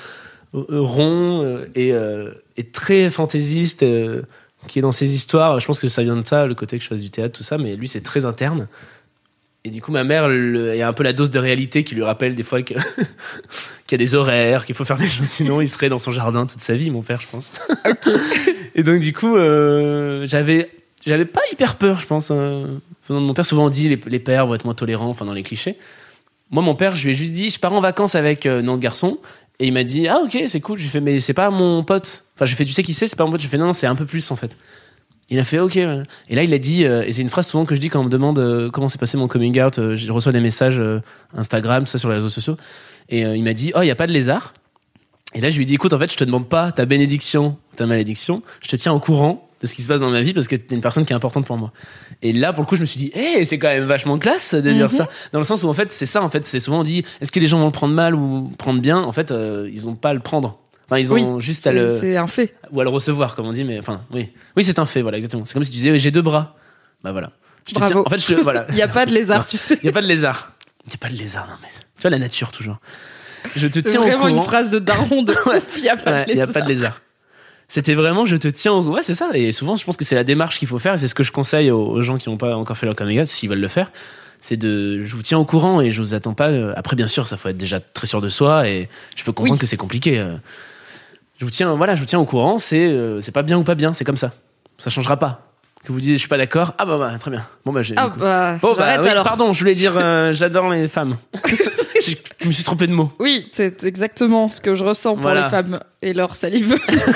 rond et très fantaisiste... qui est dans ses histoires. Je pense que ça vient de ça, le côté que je fasse du théâtre, tout ça, mais lui, c'est très interne. Et du coup, ma mère, il y a un peu la dose de réalité qui lui rappelle des fois qu'il y a des horaires, qu'il faut faire des choses, sinon il serait dans son jardin toute sa vie, mon père, je pense. Ok. Et donc, du coup, j'avais pas hyper peur, je pense. Mon père souvent dit, les pères vont être moins tolérants, enfin, dans les clichés. Moi, mon père, je lui ai juste dit, je pars en vacances avec notre garçon. Et il m'a dit, ah ok, c'est cool. Je lui ai fait, mais c'est pas mon pote. Enfin, je lui ai fait, tu sais qui c'est pas mon pote. Je lui ai fait, non, c'est un peu plus en fait. Il a fait, ok. Et là, il a dit, et c'est une phrase souvent que je dis quand on me demande comment s'est passé mon coming out. Je reçois des messages Instagram, tout ça sur les réseaux sociaux. Et il m'a dit, oh, il n'y a pas de lézard. Et là, je lui ai dit, écoute, en fait, je te demande pas ta bénédiction, ta malédiction. Je te tiens au courant de ce qui se passe dans ma vie parce que t'es une personne qui est importante pour moi. Et là, pour le coup, je me suis dit, c'est quand même vachement classe de dire ça. Dans le sens où, en fait, c'est ça, en fait, c'est souvent on dit, est-ce que les gens vont le prendre mal ou prendre bien? En fait, ils ont pas à le prendre. Enfin, ils ont juste à le... C'est un fait. Ou à le recevoir, comme on dit, mais enfin, oui. Oui, c'est un fait, voilà, exactement. C'est comme si tu disais, j'ai 2 bras. Bah voilà. Bravo. En fait, voilà. Il y a pas de lézard, tu sais. Il y a pas de lézard. Il y a pas de lézard, non, mais... Tu vois, la nature, toujours. Je te tiens au courant. C'est vraiment une phrase de daron de il y a pas de lézard. Il y a pas de lézard. C'était vraiment, je te tiens au... Ouais, c'est ça. Et souvent, je pense que c'est la démarche qu'il faut faire. Et c'est ce que je conseille aux gens qui n'ont pas encore fait leur coming out, s'ils veulent le faire. C'est je vous tiens au courant et je vous attends pas. Après, bien sûr, ça faut être déjà très sûr de soi et je peux comprendre que c'est compliqué. Je vous tiens au courant. C'est pas bien ou pas bien. C'est comme ça. Ça changera pas. Que vous disiez, je suis pas d'accord. Ah bah, très bien. Bon bah, j'arrête alors. Pardon, je voulais dire, j'adore les femmes. Je me suis trompé de mot. Oui, c'est exactement ce que je ressens pour les femmes et leur salive.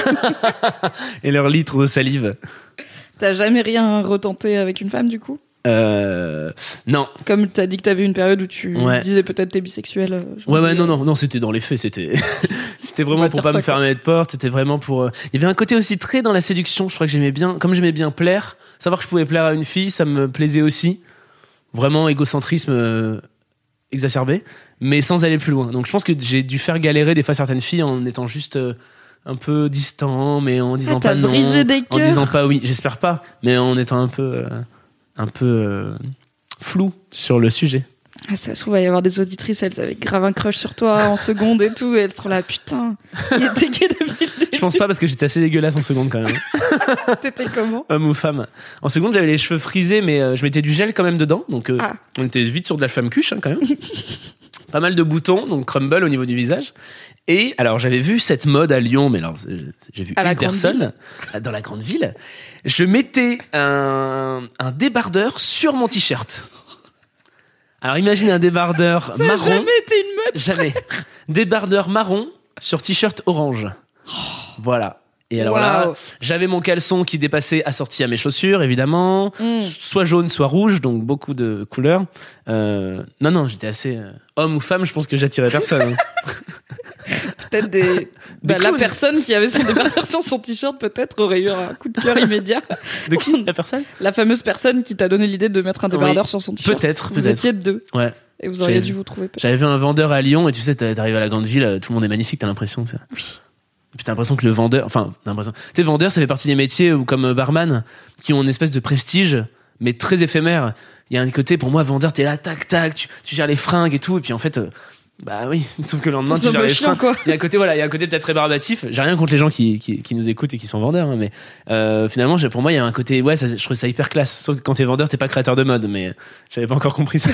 Et leur litre de salive. T'as jamais rien retenté avec une femme, du coup ? Non. Comme t'as dit que t'avais une période où tu disais peut-être t'es bisexuel. Non, c'était dans les faits, c'était vraiment pour pas me fermer de porte, c'était vraiment pour... Il y avait un côté aussi très dans la séduction, je crois que j'aimais bien, comme j'aimais bien plaire, savoir que je pouvais plaire à une fille, ça me plaisait aussi. Vraiment égocentrisme exacerbé, mais sans aller plus loin. Donc je pense que j'ai dû faire galérer des fois certaines filles en étant juste un peu distant, mais en disant pas non, en disant pas oui, j'espère pas, mais en étant un peu flou sur le sujet. Ah, ça se trouve, il va y avoir des auditrices, elles avaient grave un crush sur toi en seconde et tout, et elles seront là, putain, il était gay depuis le début. Je pense pas parce que j'étais assez dégueulasse en seconde quand même. T'étais comment ? Homme ou femme ? En seconde, j'avais les cheveux frisés, mais je mettais du gel quand même dedans, donc on était vite sur de la femme cuche hein, quand même. pas mal de boutons, donc crumble au niveau du visage. Et alors, j'avais vu cette mode à Lyon, mais alors, j'ai vu une personne dans la grande ville. Je mettais un débardeur sur mon t-shirt. Alors, imagine un débardeur marron. Ça n'a jamais été une mode. Jamais. Débardeur marron sur t-shirt orange. Voilà. Et alors là, j'avais mon caleçon qui dépassait assorti à mes chaussures, évidemment. Soit jaune, soit rouge, donc beaucoup de couleurs. Non, j'étais assez... homme ou femme, je pense que j'attirais personne. Peut-être la personne qui avait son débardeur sur son t-shirt, peut-être, aurait eu un coup de cœur immédiat. De qui, la personne ? La fameuse personne qui t'a donné l'idée de mettre un débardeur sur son t-shirt. Peut-être. Vous étiez deux. Ouais. Et vous auriez dû vous trouver. Peut-être. J'avais vu un vendeur à Lyon, et tu sais, t'arrives à la grande ville, tout le monde est magnifique, t'as l'impression. Ça. Oui. Et puis t'as l'impression que le vendeur... Enfin, t'as l'impression... Tu sais, vendeur, ça fait partie des métiers où, comme barman, qui ont une espèce de prestige, mais très éphémère. Il y a un côté, pour moi, vendeur, t'es là, tac, tac, tu gères les fringues et tout, et puis en fait... bah oui, sauf que le lendemain, tu gères les fringues. Il y a un côté, voilà, il y a un côté peut-être rébarbatif. J'ai rien contre les gens qui nous écoutent et qui sont vendeurs, hein, mais finalement, pour moi, il y a un côté, ouais, je trouve ça hyper classe. Sauf que quand t'es vendeur, t'es pas créateur de mode, mais j'avais pas encore compris ça.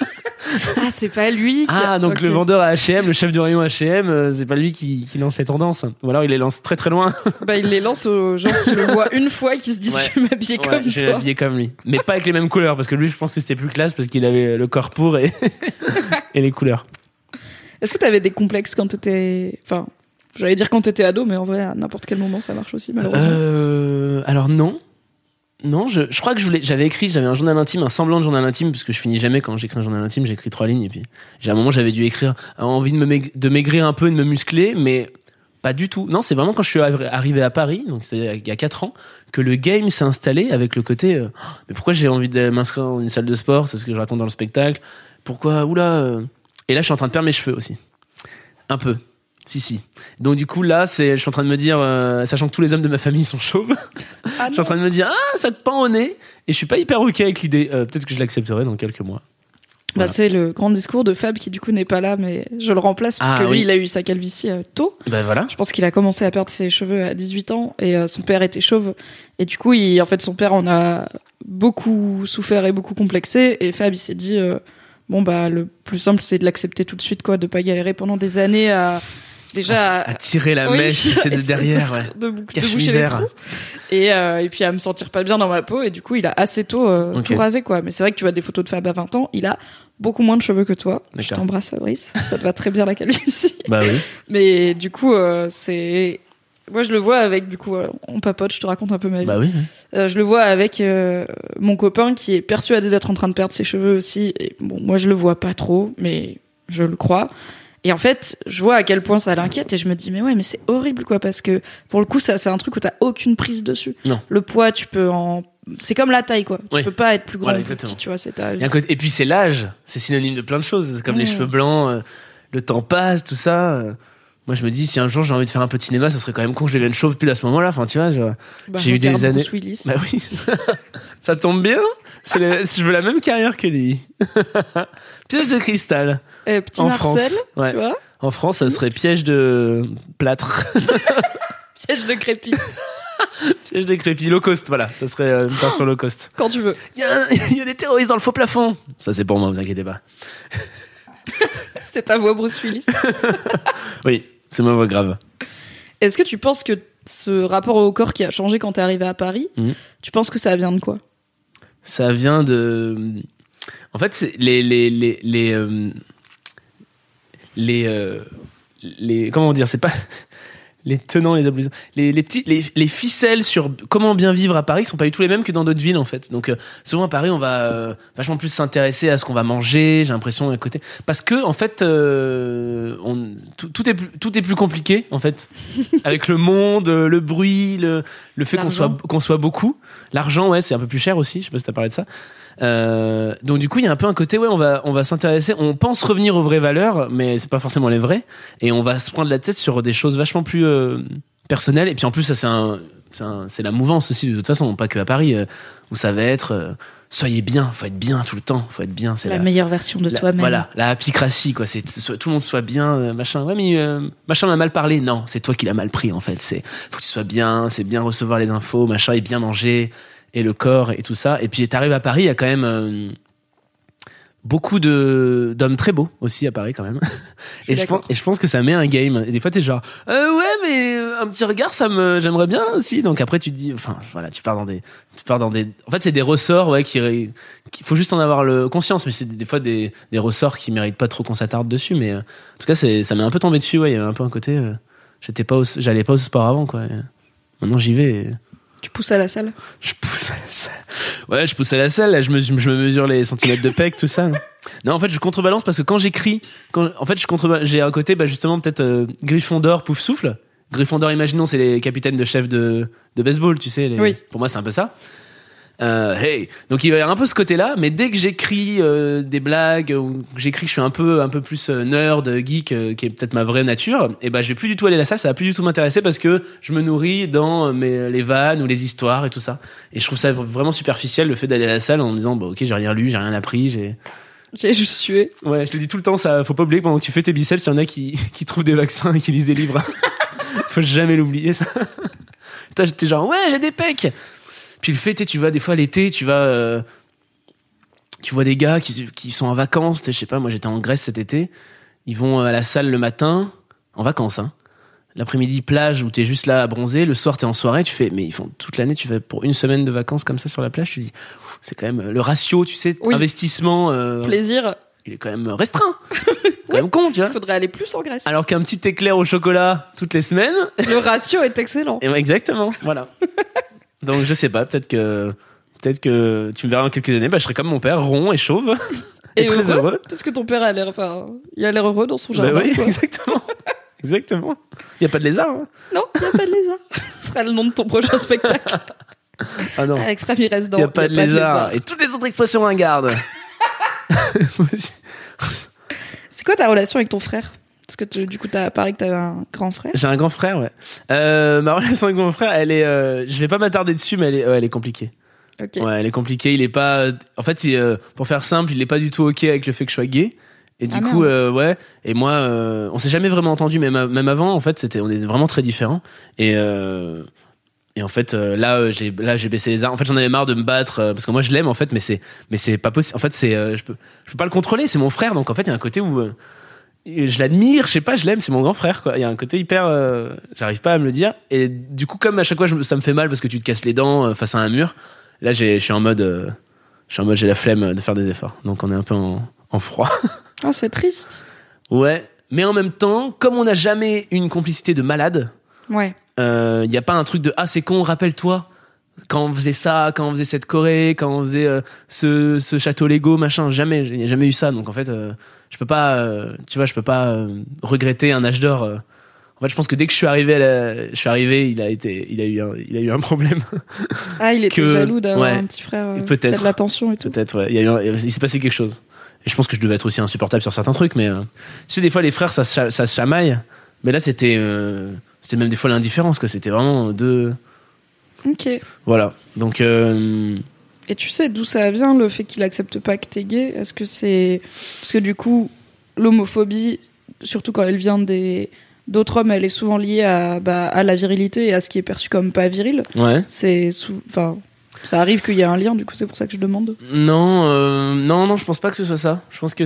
Ah, c'est pas lui donc okay. Le vendeur à H&M, le chef du rayon H&M, c'est pas lui qui lance les tendances. Ou alors il les lance très très loin. Bah, il les lance aux gens qui le voient une fois et qui se disent je vais m'habiller comme toi. Je vais m'habiller comme lui. Mais pas avec les mêmes couleurs, parce que lui, je pense que c'était plus classe parce qu'il avait le corps pour et les couleurs. Est-ce que t'avais des complexes quand t'étais... Enfin, j'allais dire quand t'étais ado, mais en vrai, à n'importe quel moment, ça marche aussi, malheureusement. Alors non. Non, je crois que j'avais un journal intime, un semblant de journal intime, parce que je finis jamais quand j'écris un journal intime, j'écris 3 lignes, et puis à un moment, j'avais dû écrire, envie de maigrir un peu, de me muscler, mais pas du tout. Non, c'est vraiment quand je suis arrivé à Paris, donc c'était il y a 4 ans, que le game s'est installé avec le côté, mais pourquoi j'ai envie de m'inscrire dans une salle de sport, c'est ce que je raconte dans le spectacle, pourquoi, Et là, je suis en train de perdre mes cheveux aussi. Un peu. Si. Donc du coup, là, je suis en train de me dire, sachant que tous les hommes de ma famille sont chauves, je suis en train de me dire, ça te pend au nez. Et je suis pas hyper ok avec l'idée. Peut-être que je l'accepterai dans quelques mois. Voilà. Bah, c'est le grand discours de Fab qui du coup n'est pas là, mais je le remplace parce que lui, il a eu sa calvitie tôt. Ben voilà. Je pense qu'il a commencé à perdre ses cheveux à 18 ans et son père était chauve. Et du coup, son père en a beaucoup souffert et beaucoup complexé. Et Fab, il s'est dit, le plus simple, c'est de l'accepter tout de suite, quoi, de pas galérer pendant des années à tirer la mèche, c'est de derrière, ouais. de boucher les trous. Et puis à me sentir pas bien dans ma peau. Et du coup, il a assez tôt tout rasé, quoi. Mais c'est vrai que tu vois des photos de Fab à 20 ans, il a beaucoup moins de cheveux que toi. D'accord. Je t'embrasse, Fabrice. Ça te va très bien, la calvitie. Bah oui. Mais du coup, moi, je le vois avec, du coup, on papote, je te raconte un peu ma vie. Bah oui. Je le vois avec mon copain qui est persuadé d'être en train de perdre ses cheveux aussi. Et bon, moi, je le vois pas trop, mais je le crois. Et en fait, je vois à quel point ça l'inquiète et je me dis, mais c'est horrible, quoi, parce que pour le coup, ça, c'est un truc où t'as aucune prise dessus. Non. Le poids, c'est comme la taille, quoi. Oui. Tu peux pas être plus grand voilà, ou plus petit, tu vois, c'est âge. Et puis c'est l'âge, c'est synonyme de plein de choses. C'est comme les cheveux blancs, le temps passe, tout ça. Moi, je me dis, si un jour j'ai envie de faire un peu de cinéma, ça serait quand même con que je devienne chauve pile à ce moment-là. Enfin, tu vois, j'ai eu des années. Bruce Willis. Bah oui. Ça tombe bien. Je veux la même carrière que lui. Piège de cristal. Petit en Marcel, France. Ouais. tu vois. En France, ça serait piège de plâtre. Piège de crépi. Piège de crépi. Low cost, voilà. Ça serait une version low cost. Quand tu veux. Il y a des terroristes dans le faux plafond. Ça, c'est pour moi, vous inquiétez pas. C'est ta voix, Bruce Willis. Oui, c'est ma voix grave. Est-ce que tu penses que ce rapport au corps qui a changé quand t'es arrivé à Paris, tu penses que ça vient de quoi ? Ça vient de... En fait, c'est comment dire, c'est pas les tenants, les abolisants, les ficelles sur comment bien vivre à Paris sont pas du tout les mêmes que dans d'autres villes, en fait. Donc souvent à Paris, on va vachement plus s'intéresser à ce qu'on va manger, j'ai l'impression, à côté, parce que en fait tout est plus compliqué, en fait, avec le monde, le bruit, le fait qu'on soit beaucoup, l'argent, ouais, c'est un peu plus cher aussi, je sais pas si t'as parlé de ça. Donc du coup il y a un peu un côté, ouais, on va s'intéresser, on pense revenir aux vraies valeurs, mais c'est pas forcément les vraies, et on va se prendre la tête sur des choses vachement plus personnelles. Et puis en plus ça c'est la mouvance aussi, de toute façon, pas que à Paris, où ça va être soyez bien, faut être bien tout le temps, faut être bien, c'est la meilleure version de toi-même. Voilà, la happycratie, quoi, c'est tout le monde soit bien, machin. Ouais, mais machin m'a mal parlé. Non, c'est toi qui l'as mal pris, en fait. Faut que tu sois bien, c'est bien recevoir les infos, machin, et bien manger, et le corps et tout ça. Et puis t'arrives à Paris, il y a quand même beaucoup d'hommes très beaux aussi à Paris quand même. Je pense que ça met un game. Et des fois t'es genre ouais mais un petit regard j'aimerais bien aussi. Donc après tu te dis enfin voilà tu pars dans des en fait c'est des ressorts ouais qu'il faut juste en avoir le conscience, mais c'est des fois des ressorts qui méritent pas trop qu'on s'attarde dessus, mais en tout cas ça m'est un peu tombé dessus. Ouais, il y avait un peu un côté j'allais pas au sport avant quoi. Et maintenant j'y vais. Et... Tu pousses à la salle? Je pousse à la salle. Ouais, je pousse à la salle. Là, je me mesure les centimètres de pec, tout ça. Non, en fait, je contrebalance parce que quand j'écris, j'ai un côté, justement, peut-être Gryffondor, pouf souffle. Gryffondor, imaginons, c'est les capitaines de chef de baseball, tu sais. Oui. Pour moi, c'est un peu ça. Hey. Donc il va y avoir un peu ce côté-là, mais dès que j'écris des blagues ou que j'écris que je suis un peu plus nerd, geek, qui est peut-être ma vraie nature, et je vais plus du tout aller à la salle, ça va plus du tout m'intéresser parce que je me nourris dans les vannes ou les histoires et tout ça. Et je trouve ça vraiment superficiel le fait d'aller à la salle en me disant ok, j'ai rien lu, j'ai rien appris, j'ai juste sué. Ouais, je te dis tout le temps ça, faut pas oublier que pendant que tu fais tes biceps, il y en a qui trouvent des vaccins et qui lisent des livres. Faut jamais l'oublier ça. Toi j'étais genre ouais, j'ai des pecs. Puis le fait, tu vas des fois l'été, tu vois des gars qui sont en vacances, je sais pas, moi j'étais en Grèce cet été, ils vont à la salle le matin, en vacances, hein. L'après-midi, plage où t'es juste là à bronzer, le soir t'es en soirée, tu fais, mais ils font toute l'année, tu fais pour une semaine de vacances comme ça sur la plage, tu dis, c'est quand même le ratio, tu sais, oui. Investissement, plaisir. Il est quand même restreint. C'est quand même con, tu vois. Il faudrait aller plus en Grèce. Alors qu'un petit éclair au chocolat toutes les semaines. Le ratio est excellent. Exactement, voilà. Donc je sais pas, peut-être que tu me verras dans quelques années, je serai comme mon père, rond et chauve et très heureux. Parce que ton père a l'air heureux dans son jardin. Oui, exactement. Exactement. Il y a pas de lézard. Hein. Non, il y a pas de lézard. Ce sera le nom de ton prochain spectacle. Ah non. Alex Ramirez dans Il y a pas de lézard et toutes les autres expressions ringardes. C'est quoi ta relation avec ton frère? Parce que du coup, t'as parlé que t'avais un grand frère. J'ai un grand frère, ouais. Ma relation avec mon frère, elle est, je vais pas m'attarder dessus, mais elle est compliquée. Okay. Ouais, elle est compliquée. Il est pas, en fait, pour faire simple, il est pas du tout ok avec le fait que je sois gay. Et du coup, ouais. Et moi, on s'est jamais vraiment entendu, même avant. En fait, on est vraiment très différents. Et en fait, là, j'ai baissé les armes. En fait, j'en avais marre de me battre parce que moi, je l'aime en fait, mais c'est pas possible. En fait, je peux pas le contrôler. C'est mon frère, donc en fait, il y a un côté où je l'admire, je sais pas, je l'aime, c'est mon grand frère, quoi. Il y a un côté hyper, j'arrive pas à me le dire. Et du coup, comme à chaque fois, ça me fait mal parce que tu te casses les dents face à un mur. Là, je suis en mode, j'ai la flemme de faire des efforts. Donc, on est un peu en froid. Oh, c'est triste. Ouais. Mais en même temps, comme on n'a jamais eu une complicité de malade. Ouais. Y a pas un truc de, c'est con, rappelle-toi. Quand on faisait ça, quand on faisait cette Corée, quand on faisait ce château Lego, machin, jamais, il n'y a jamais eu ça. Donc en fait, je peux pas, je peux pas regretter un âge d'or. En fait, je pense que dès que je suis arrivé, il a eu un problème. Ah, il était jaloux d'avoir un petit frère. Peut-être. Qui a de l'attention et tout. Peut-être, ouais. Il s'est passé quelque chose. Et je pense que je devais être aussi insupportable sur certains trucs, mais tu sais, des fois les frères, ça se chamaille. Mais là, c'était même des fois l'indifférence, quoi. C'était vraiment deux. Ok. Voilà. Donc. Et tu sais d'où ça vient le fait qu'il accepte pas que t'es gay? Est-ce que c'est parce que du coup l'homophobie, surtout quand elle vient d'autres hommes, elle est souvent liée à la virilité et à ce qui est perçu comme pas viril. Ouais. Ça arrive qu'il y a un lien, du coup c'est pour ça que je demande. Non, je pense pas que ce soit ça. Je pense que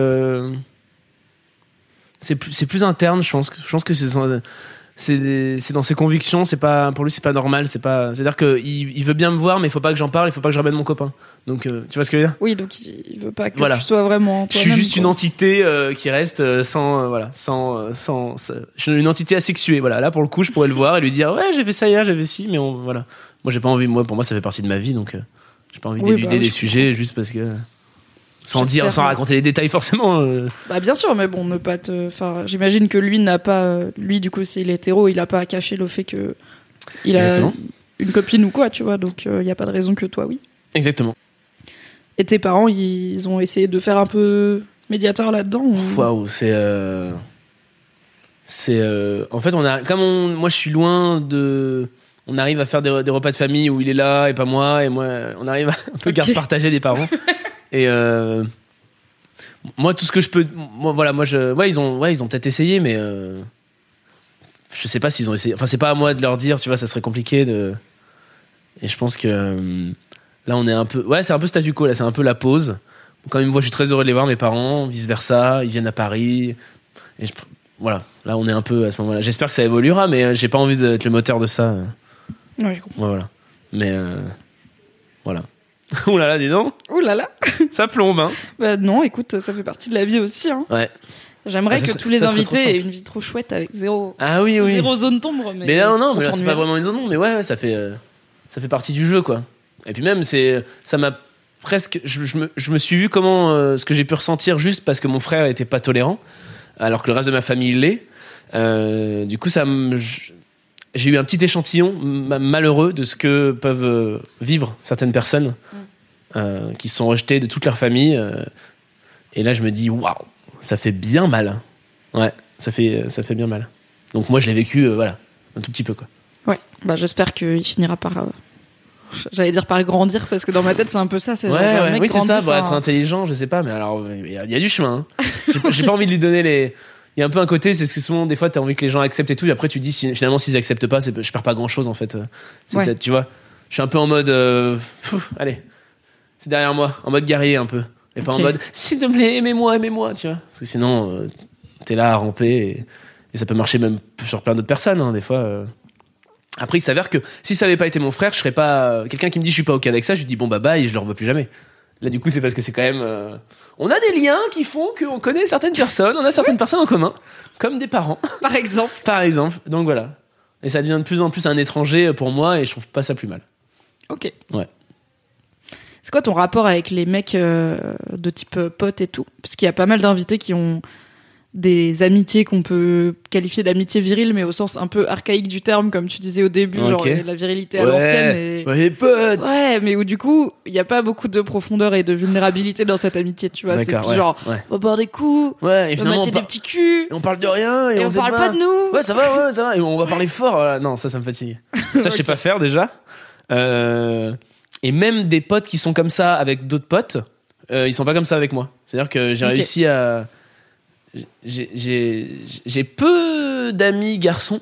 c'est plus interne. Je pense que c'est dans ses convictions, c'est pas, pour lui c'est pas normal, c'est-à-dire que il veut bien me voir, mais il faut pas que j'en parle, il faut pas que je ramène mon copain. Donc tu vois ce que je veux dire? Oui, donc il veut pas que tu sois vraiment toi-même. Je suis juste une entité qui reste je suis une entité asexuée. Voilà, là pour le coup, je pourrais le voir et lui dire ouais, j'ai fait ça hier, j'ai fait ci, mais voilà. Moi j'ai pas envie, pour moi ça fait partie de ma vie, donc j'ai pas envie d'éluder des sujets juste parce que sans raconter les détails forcément. Bien sûr, mais bon, j'imagine que lui n'a pas, du coup, s'il est hétéro, il a pas à cacher le fait que il a une copine ou quoi, tu vois, donc il y a pas de raison que toi, oui. Exactement. Et tes parents, ils ont essayé de faire un peu médiateur là-dedans ou... Waouh, en fait, moi je suis loin de. On arrive à faire des repas de famille où il est là et pas moi, et moi, on arrive à un peu garde partagée des parents. Et moi, tout ce que je peux, ils ont peut-être essayé, mais je sais pas s'ils ont essayé. Enfin, c'est pas à moi de leur dire, tu vois, ça serait compliqué de. Et je pense que là, on est un peu, c'est un peu statu quo là, c'est un peu la pause Quand ils me voient, je suis très heureux de les voir, mes parents, vice versa. Ils viennent à Paris. Et voilà, là on est un peu à ce moment-là. J'espère que ça évoluera, mais j'ai pas envie d'être le moteur de ça. Ouais, je comprends. Ouais, voilà. Mais voilà. Ouh là là, dis donc. Ouh là là. Ça plombe, hein. Bah non, écoute, ça fait partie de la vie aussi. Hein. Ouais. J'aimerais Ah, que tous les invités aient une vie trop chouette avec zéro zone d'ombre. Mais non, mais là, c'est pas vraiment une zone d'ombre, mais ouais, ça fait partie du jeu, quoi. Et puis même, ça m'a presque. Je me suis vu comment ce que j'ai pu ressentir juste parce que mon frère était pas tolérant, alors que le reste de ma famille l'est. Du coup, j'ai eu un petit échantillon malheureux de ce que peuvent vivre certaines personnes qui sont rejetées de toute leur famille. Et là, je me dis, waouh, ça fait bien mal. Ouais, ça fait bien mal. Donc moi, je l'ai vécu, voilà, un tout petit peu, quoi. Ouais, bah j'espère qu'il finira par. J'allais dire par grandir, parce que dans ma tête, c'est un peu ça. C'est genre, ouais, le mec oui, c'est ça, pour enfin... être intelligent, je sais pas, mais alors, il y a du chemin. Hein. J'ai pas envie de lui donner les. Il y a un peu un côté, c'est ce que souvent, des fois, t'as envie que les gens acceptent et tout, et après, tu dis, finalement, s'ils acceptent pas, je perds pas grand chose, en fait. C'est peut-être, tu vois. Je suis un peu en mode. Allez, c'est derrière moi, en mode guerrier, un peu. Et pas en mode, s'il te plaît, aimez-moi, tu vois. Parce que sinon, t'es là à ramper, et ça peut marcher même sur plein d'autres personnes, hein, des fois. Après, il s'avère que si ça avait pas été mon frère, je serais pas. Quelqu'un qui me dit je suis pas OK avec ça, je lui dis bon bah bye, et je le revois plus jamais. Là, du coup, c'est parce que c'est quand même. On a des liens qui font qu'on connaît certaines personnes, on a certaines personnes en commun, comme des parents. Par exemple. Par exemple. Donc voilà. Et ça devient de plus en plus un étranger pour moi, et je trouve pas ça plus mal. Ok. Ouais. C'est quoi ton rapport avec les mecs de type potes et tout ? Parce qu'il y a pas mal d'invités qui ont des amitiés qu'on peut qualifier d'amitié virile, mais au sens un peu archaïque du terme, comme tu disais au début, genre la virilité à l'ancienne. Et... Ouais, les potes. Ouais, mais où du coup, il n'y a pas beaucoup de profondeur et de vulnérabilité dans cette amitié, tu vois. D'accord, c'est plus genre, on va boire des coups, ouais, et on va mater des petits culs. Et on parle de rien, et on parle pas de nous. Ouais, ça va, et on va parler fort. Voilà. Non, ça me fatigue. Ça, je sais pas faire déjà. Et même des potes qui sont comme ça avec d'autres potes, ils sont pas comme ça avec moi. C'est-à-dire que j'ai réussi à... J'ai peu d'amis garçons,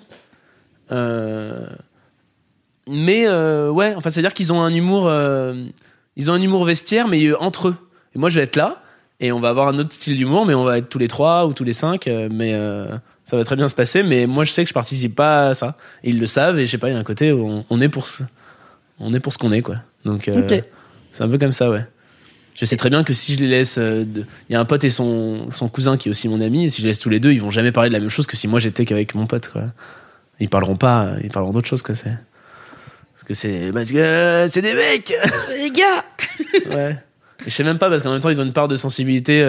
mais ouais, enfin, c'est-à-dire qu'ils ont un humour vestiaire, mais entre eux. Et moi, je vais être là, et on va avoir un autre style d'humour, mais on va être tous les 3 ou tous les 5, mais ça va très bien se passer. Mais moi, je sais que je participe pas à ça. Et ils le savent, et je sais pas, il y a un côté où on est pour ce qu'on est, quoi. Donc, c'est un peu comme ça, ouais. Je sais très bien que si je les laisse... Il y a un pote et son cousin qui est aussi mon ami, et si je les laisse tous les deux, ils vont jamais parler de la même chose que si moi j'étais qu'avec mon pote, quoi. Ils parleront d'autre chose, quoi. Parce que c'est des mecs. C'est des gars. Ouais. Et je sais même pas, parce qu'en même temps, ils ont une part de sensibilité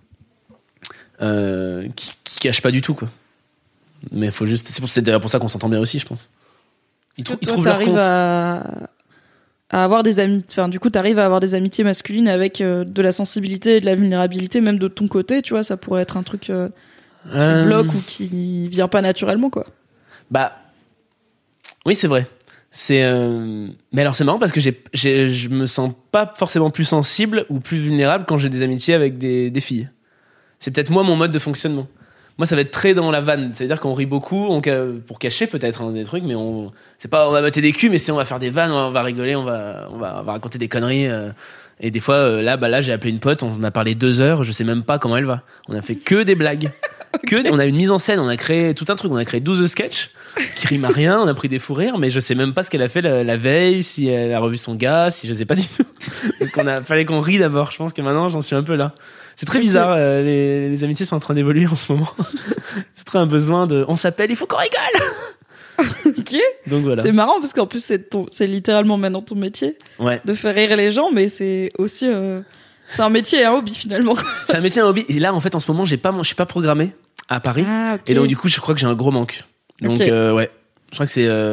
qui cache pas du tout, quoi. Mais faut juste... C'est d'ailleurs pour ça qu'on s'entend bien aussi, je pense. Ils trouvent leur compte. À avoir des amis, enfin du coup t'arrives à avoir des amitiés masculines avec de la sensibilité et de la vulnérabilité même de ton côté, tu vois, ça pourrait être un truc qui bloque ou qui vient pas naturellement, quoi. Bah oui, c'est vrai. Mais alors c'est marrant parce que je me sens pas forcément plus sensible ou plus vulnérable quand j'ai des amitiés avec des filles. C'est peut-être moi mon mode de fonctionnement. Moi, ça va être très dans la vanne. C'est-à-dire qu'on rit beaucoup, pour cacher peut-être des trucs, mais c'est pas on va mater des culs, mais on va faire des vannes, on va rigoler, on va raconter des conneries. Et des fois, là, j'ai appelé une pote, on en a parlé 2 heures, je sais même pas comment elle va. On a fait que des blagues. On a une mise en scène, on a créé tout un truc, on a créé 12 sketchs qui riment à rien, on a pris des fous rires, mais je sais même pas ce qu'elle a fait la veille, si elle a revu son gars, si je sais pas du tout. Parce fallait qu'on rie d'abord. Je pense que maintenant, j'en suis un peu là. C'est très bizarre, les amitiés sont en train d'évoluer en ce moment. C'est très un besoin de... On s'appelle, il faut qu'on rigole. Ok. Donc voilà. C'est marrant parce qu'en plus, c'est littéralement maintenant ton métier. Ouais. De faire rire les gens, mais c'est aussi... c'est un métier et un hobby finalement. C'est un métier et un hobby. Et là, en fait, en ce moment, je suis pas programmé à Paris. Ah, okay. Et donc, du coup, je crois que j'ai un gros manque. Donc, ouais. Je crois que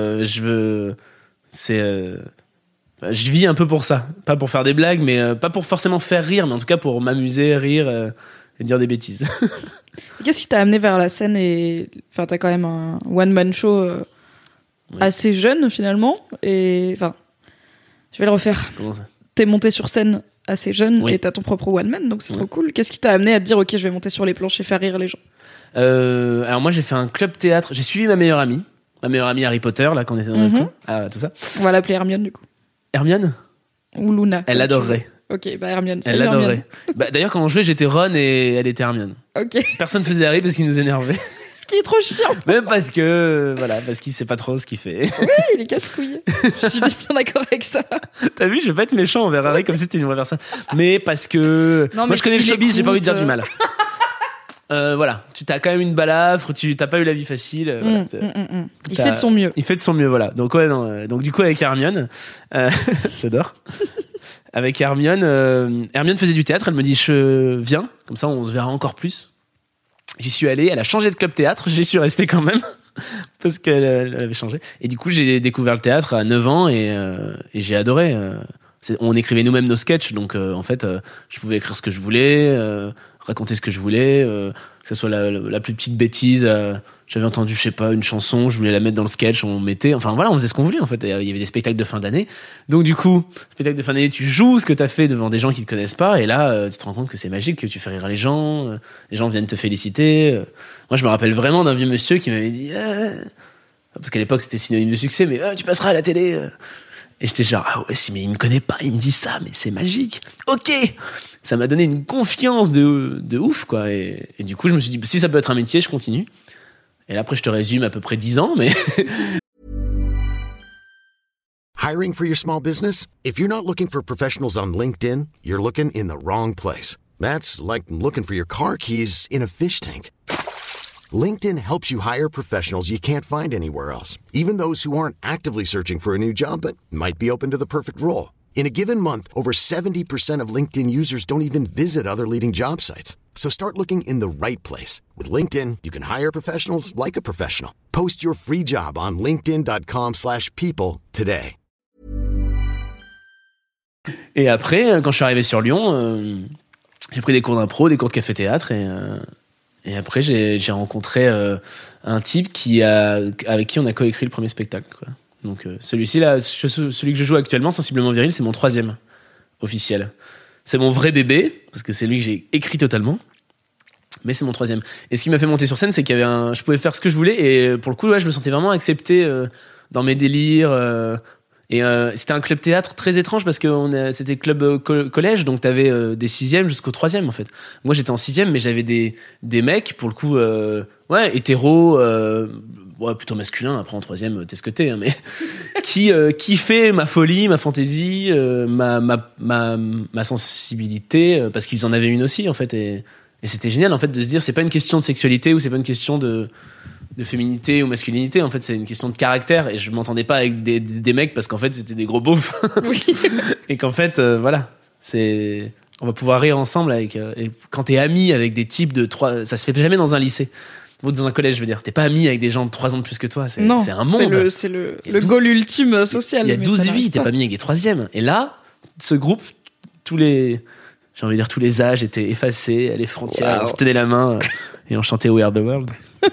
je vis un peu pour ça. Pas pour faire des blagues, mais pas pour forcément faire rire, mais en tout cas pour m'amuser, rire et dire des bêtises. Qu'est-ce qui t'a amené vers la scène enfin, t'as quand même un one-man show assez jeune finalement. Et enfin, je vais le refaire. Comment ça ? T'es monté sur scène assez jeune et t'as ton propre one-man, donc c'est trop cool. Qu'est-ce qui t'a amené à te dire, ok, je vais monter sur les planches et faire rire les gens ? Alors moi, j'ai fait un club théâtre. J'ai suivi ma meilleure amie Harry Potter, là, quand on était dans notre camp. Ah, tout ça. On va l'appeler Hermione, du coup. Hermione ? Ou Luna. Elle adorerait. Ok, bah Hermione. Elle l'adorait. Bah, d'ailleurs, quand on jouait, j'étais Ron et elle était Hermione. Ok. Personne faisait Harry parce qu'il nous énervait. Ce qui est trop chiant. Même parce que, parce qu'il sait pas trop ce qu'il fait. Oui, il est casse-couille. Je suis bien d'accord avec ça. T'as vu, je vais pas être méchant envers Harry comme si c'était une vraie personne. Mais parce que, non, moi je connais le showbiz, j'ai pas envie de dire du mal. Voilà, tu t'as quand même une balafre, tu t'as pas eu la vie facile. Voilà, Il fait de son mieux. Il fait de son mieux, voilà. Donc ouais, non, donc du coup avec Hermione, j'adore. Avec Hermione, Hermione faisait du théâtre. Elle me dit je viens, comme ça on se verra encore plus. J'y suis allé. Elle a changé de club théâtre. J'y suis resté quand même parce qu'elle avait changé. Et du coup j'ai découvert le théâtre à 9 ans et j'ai adoré. On écrivait nous-mêmes nos sketchs, donc en fait je pouvais écrire ce que je voulais. Raconter ce que je voulais, que ce soit la plus petite bêtise. J'avais entendu, je sais pas, une chanson, je voulais la mettre dans le sketch, on mettait. Enfin voilà, on faisait ce qu'on voulait en fait. Il y avait des spectacles de fin d'année. Donc du coup, spectacle de fin d'année, tu joues ce que t'as fait devant des gens qui te connaissent pas, et là, tu te rends compte que c'est magique, que tu fais rire les gens viennent te féliciter. Moi, je me rappelle vraiment d'un vieux monsieur qui m'avait dit, parce qu'à l'époque c'était synonyme de succès, mais tu passeras à la télé. Et j'étais genre, ah ouais, si, mais il me connaît pas, il me dit ça, mais c'est magique. Ok! Ça m'a donné une confiance de ouf, quoi. Et du coup, je me suis dit, si ça peut être un métier, je continue. Et là, après, je te résume à peu près 10 ans, mais... Hiring for your small business? If you're not looking for professionals on LinkedIn, you're looking in the wrong place. That's like looking for your car keys in a fish tank. LinkedIn helps you hire professionals you can't find anywhere else, even those who aren't actively searching for a new job but might be open to the perfect role. In a given month, over 70% of LinkedIn users don't even visit other leading job sites. So start looking in the right place. With LinkedIn, you can hire professionals like a professional. Post your free job on linkedin.com/people today. Et après, quand je suis arrivé sur Lyon, j'ai pris des cours d'impro, des cours de café-théâtre, et après j'ai rencontré un type avec qui on a coécrit le premier spectacle, quoi. Donc celui-ci là, celui que je joue actuellement, Sensiblement Viril, c'est mon 3e officiel. C'est mon vrai bébé parce que c'est lui que j'ai écrit totalement, mais c'est mon 3e. Et ce qui m'a fait monter sur scène, c'est qu'il y avait je pouvais faire ce que je voulais, et pour le coup, je me sentais vraiment accepté dans mes délires. Et c'était un club théâtre très étrange parce que c'était club collège, donc t'avais des 6e jusqu'au 3e en fait. Moi j'étais en 6e, mais j'avais des mecs pour le coup hétéros, plutôt masculin. Après en 3e t'es ce que t'es, hein, mais qui fait ma folie, ma fantaisie, ma sensibilité, parce qu'ils en avaient une aussi en fait, et c'était génial en fait de se dire c'est pas une question de sexualité ou c'est pas une question de féminité ou masculinité, en fait c'est une question de caractère, et je m'entendais pas avec des mecs parce qu'en fait c'était des gros beaufs. Oui. Et qu'en fait on va pouvoir rire ensemble et quand t'es ami avec des types de 3, ça se fait jamais dans un lycée ou dans un collège, je veux dire, t'es pas ami avec des gens de 3 ans de plus que toi, c'est un monde, c'est le goal ultime social. Il y a 12 vies, t'es pas ami avec des 3e, et là ce groupe, tous les âges étaient effacés, les frontières, on se tenait la main et on chantait We Are the World.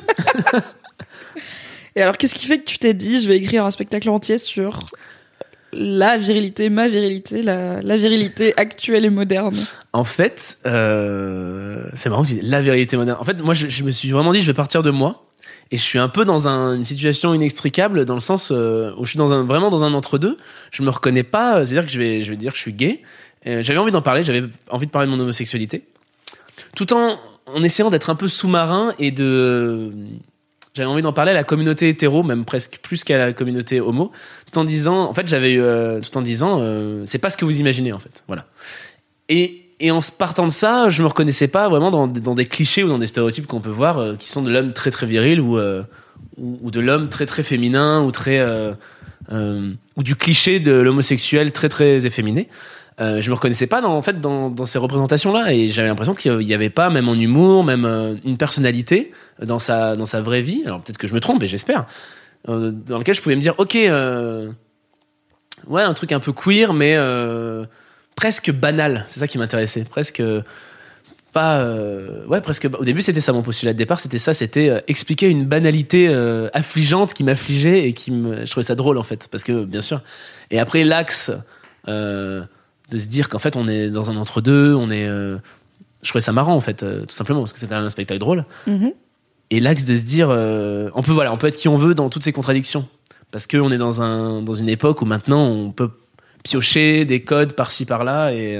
Et alors, qu'est-ce qui fait que tu t'es dit, je vais écrire un spectacle entier sur la virilité, ma virilité, la virilité actuelle et moderne? En fait, c'est marrant que tu dis la virilité moderne. En fait, moi, je me suis vraiment dit, je vais partir de moi. Et je suis un peu dans une situation inextricable, dans le sens où je suis vraiment dans un entre-deux. Je me reconnais pas, c'est-à-dire que je vais dire que je suis gay. J'avais envie d'en parler, j'avais envie de parler de mon homosexualité, tout en essayant d'être un peu sous-marin j'avais envie d'en parler à la communauté hétéro, même presque plus qu'à la communauté homo, tout en disant, en fait, c'est pas ce que vous imaginez, en fait, voilà. Et en partant de ça, je me reconnaissais pas vraiment dans des clichés ou dans des stéréotypes qu'on peut voir, qui sont de l'homme très très viril ou de l'homme très très féminin ou du cliché de l'homosexuel très très efféminé. Je me reconnaissais pas dans ces représentations-là, et j'avais l'impression qu'il y avait pas, même en humour, même une personnalité dans sa vraie vie. Alors peut-être que je me trompe, et j'espère, dans lequel je pouvais me dire ok, un truc un peu queer, mais presque banal. C'est ça qui m'intéressait, presque pas presque. Au début c'était ça mon postulat de départ, c'était expliquer une banalité affligeante qui m'affligeait et je trouvais ça drôle en fait, parce que bien sûr. Et après l'axe de se dire qu'en fait on est dans un entre-deux, je trouvais ça marrant en fait, tout simplement parce que c'est quand même un spectacle drôle. Mm-hmm. Et l'axe de se dire on peut être qui on veut dans toutes ces contradictions, parce qu'on est dans une époque où maintenant on peut piocher des codes par-ci par-là et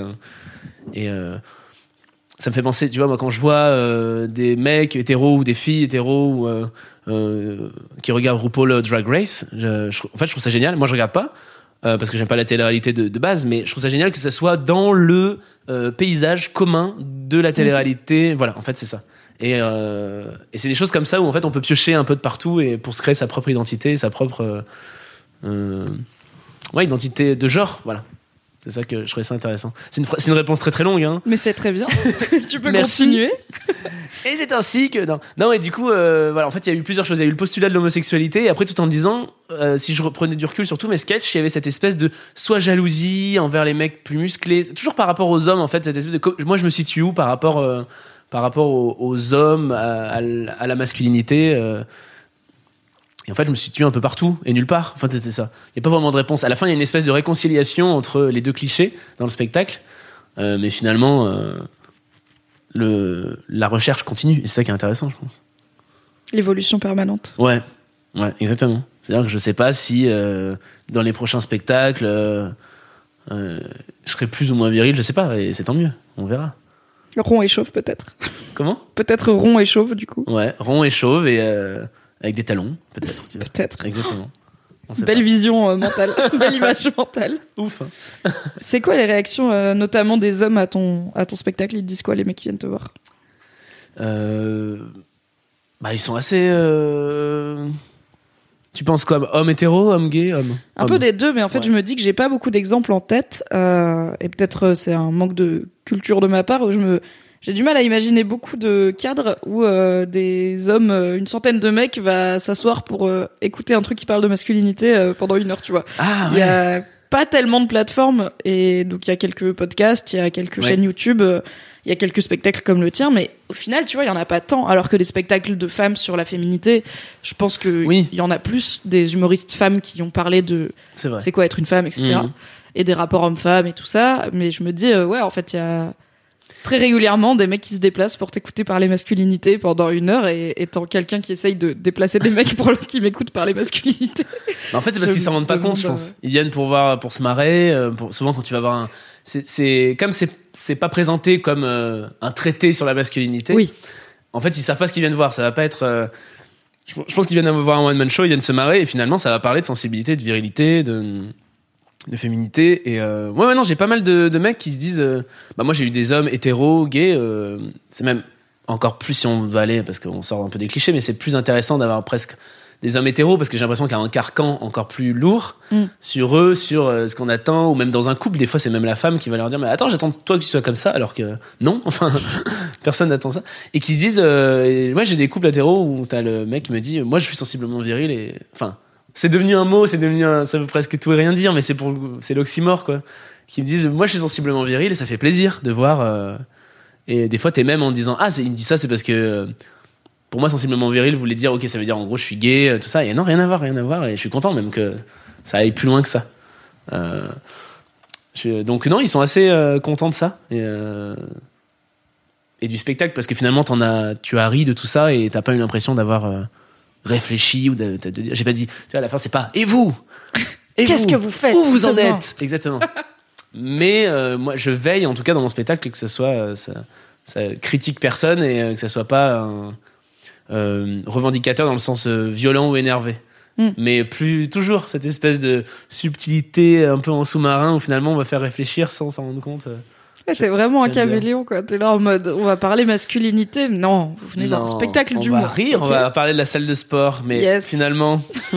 ça me fait penser, tu vois, moi quand je vois des mecs hétéros ou des filles hétéros qui regardent RuPaul Drag Race, en fait je trouve ça génial. Moi je regarde pas parce que j'aime pas la télé-réalité de base, mais je trouve ça génial que ça soit dans le paysage commun de la télé-réalité. Voilà, en fait c'est ça. Et c'est des choses comme ça où en fait on peut piocher un peu de partout et pour se créer sa propre identité, sa propre identité de genre, voilà. C'est ça que je trouvais ça intéressant. C'est une réponse très très longue, hein. Mais c'est très bien. Tu peux Merci. continuer. Et c'est ainsi que non et du coup voilà, en fait il y a eu plusieurs choses. Il y a eu le postulat de l'homosexualité et après tout en me disant si je reprenais du recul sur tous mes sketchs, il y avait cette espèce de soit jalousie envers les mecs plus musclés, toujours par rapport aux hommes en fait, cette espèce de moi je me situe où par rapport aux hommes à la masculinité et en fait je me situe un peu partout et nulle part. Enfin c'était ça. Il y a pas vraiment de réponse. À la fin il y a une espèce de réconciliation entre les deux clichés dans le spectacle, mais finalement la recherche continue et c'est ça qui est intéressant, je pense. L'évolution permanente. Ouais, exactement. C'est-à-dire que je sais pas si dans les prochains spectacles je serai plus ou moins viril, je sais pas, et c'est tant mieux, on verra. Rond et chauve peut-être. Comment ? Peut-être rond et chauve du coup. Ouais, rond et chauve et avec des talons, peut-être. Tu vois. Peut-être. Exactement. On sait Belle pas. vision mentale, belle image mentale. Ouf. Hein. C'est quoi les réactions, notamment des hommes à ton spectacle ? Ils te disent quoi, les mecs qui viennent te voir ? Ils sont assez. Tu penses quoi ? Homme hétéro, homme gay, homme. Un peu des deux, mais en fait, je me dis que j'ai pas beaucoup d'exemples en tête, et peut-être c'est un manque de culture de ma part où j'ai du mal à imaginer beaucoup de cadres où des hommes, une centaine de mecs va s'asseoir pour écouter un truc qui parle de masculinité pendant 1 heure, tu vois. Ah, ouais. Il y a pas tellement de plateformes et donc il y a quelques podcasts, il y a quelques chaînes YouTube, il y a quelques spectacles comme le tien, mais au final, tu vois, il y en a pas tant. Alors que des spectacles de femmes sur la féminité, je pense que il y en a plus des humoristes femmes qui ont parlé de c'est quoi être une femme, etc. Et des rapports hommes-femmes et tout ça. Mais je me dis, en fait, il y a très régulièrement des mecs qui se déplacent pour t'écouter parler masculinité pendant 1 heure et étant quelqu'un qui essaye de déplacer des mecs qui m'écoutent parler masculinité. En fait, c'est parce qu'ils s'en rendent pas compte, je pense. Ils viennent pour se marrer. Souvent, quand tu vas voir c'est comme c'est pas présenté comme un traité sur la masculinité. Oui. En fait, ils savent pas ce qu'ils viennent voir. Ça va pas être. Je pense qu'ils viennent voir un one-man show, ils viennent se marrer et finalement, ça va parler de sensibilité, de virilité, de féminité. Et non, j'ai pas mal de mecs qui se disent. Moi, j'ai eu des hommes hétéros, gays. C'est même encore plus si on va aller parce qu'on sort un peu des clichés, mais c'est plus intéressant d'avoir presque des hommes hétéros parce que j'ai l'impression qu'il y a un carcan encore plus lourd sur eux, sur ce qu'on attend, ou même dans un couple, des fois c'est même la femme qui va leur dire mais attends, j'attends toi que tu sois comme ça, alors que non, enfin personne n'attend ça, et qui se disent moi j'ai des couples hétéros où t'as le mec qui me dit moi je suis sensiblement viril, et enfin c'est devenu un mot, ça veut presque tout et rien dire, mais c'est l'oxymore quoi, qui me disent moi je suis sensiblement viril et ça fait plaisir de voir et des fois t'es même en disant il me dit ça c'est parce que pour moi, sensiblement viril voulait dire, ok, ça veut dire en gros je suis gay, tout ça. Et non, rien à voir. Et je suis content même que ça aille plus loin que ça. Donc non, ils sont assez contents de ça. Et du spectacle, parce que finalement, tu as ri de tout ça et t'as pas eu l'impression d'avoir réfléchi ou de dire, j'ai pas dit, tu vois, à la fin, c'est pas, et vous? Qu'est-ce que vous faites? Où vous en êtes? Exactement. Mais moi, je veille, en tout cas, dans mon spectacle, que ça soit, ça critique personne et que ça soit pas revendicateur dans le sens violent ou énervé, mais plus toujours cette espèce de subtilité un peu en sous-marin où finalement on va faire réfléchir sans s'en rendre compte. T'es vraiment un caméléon quoi, t'es là en mode on va parler masculinité, non, vous venez d'un spectacle d'humour. On va rire, okay. On va parler de la salle de sport, mais finalement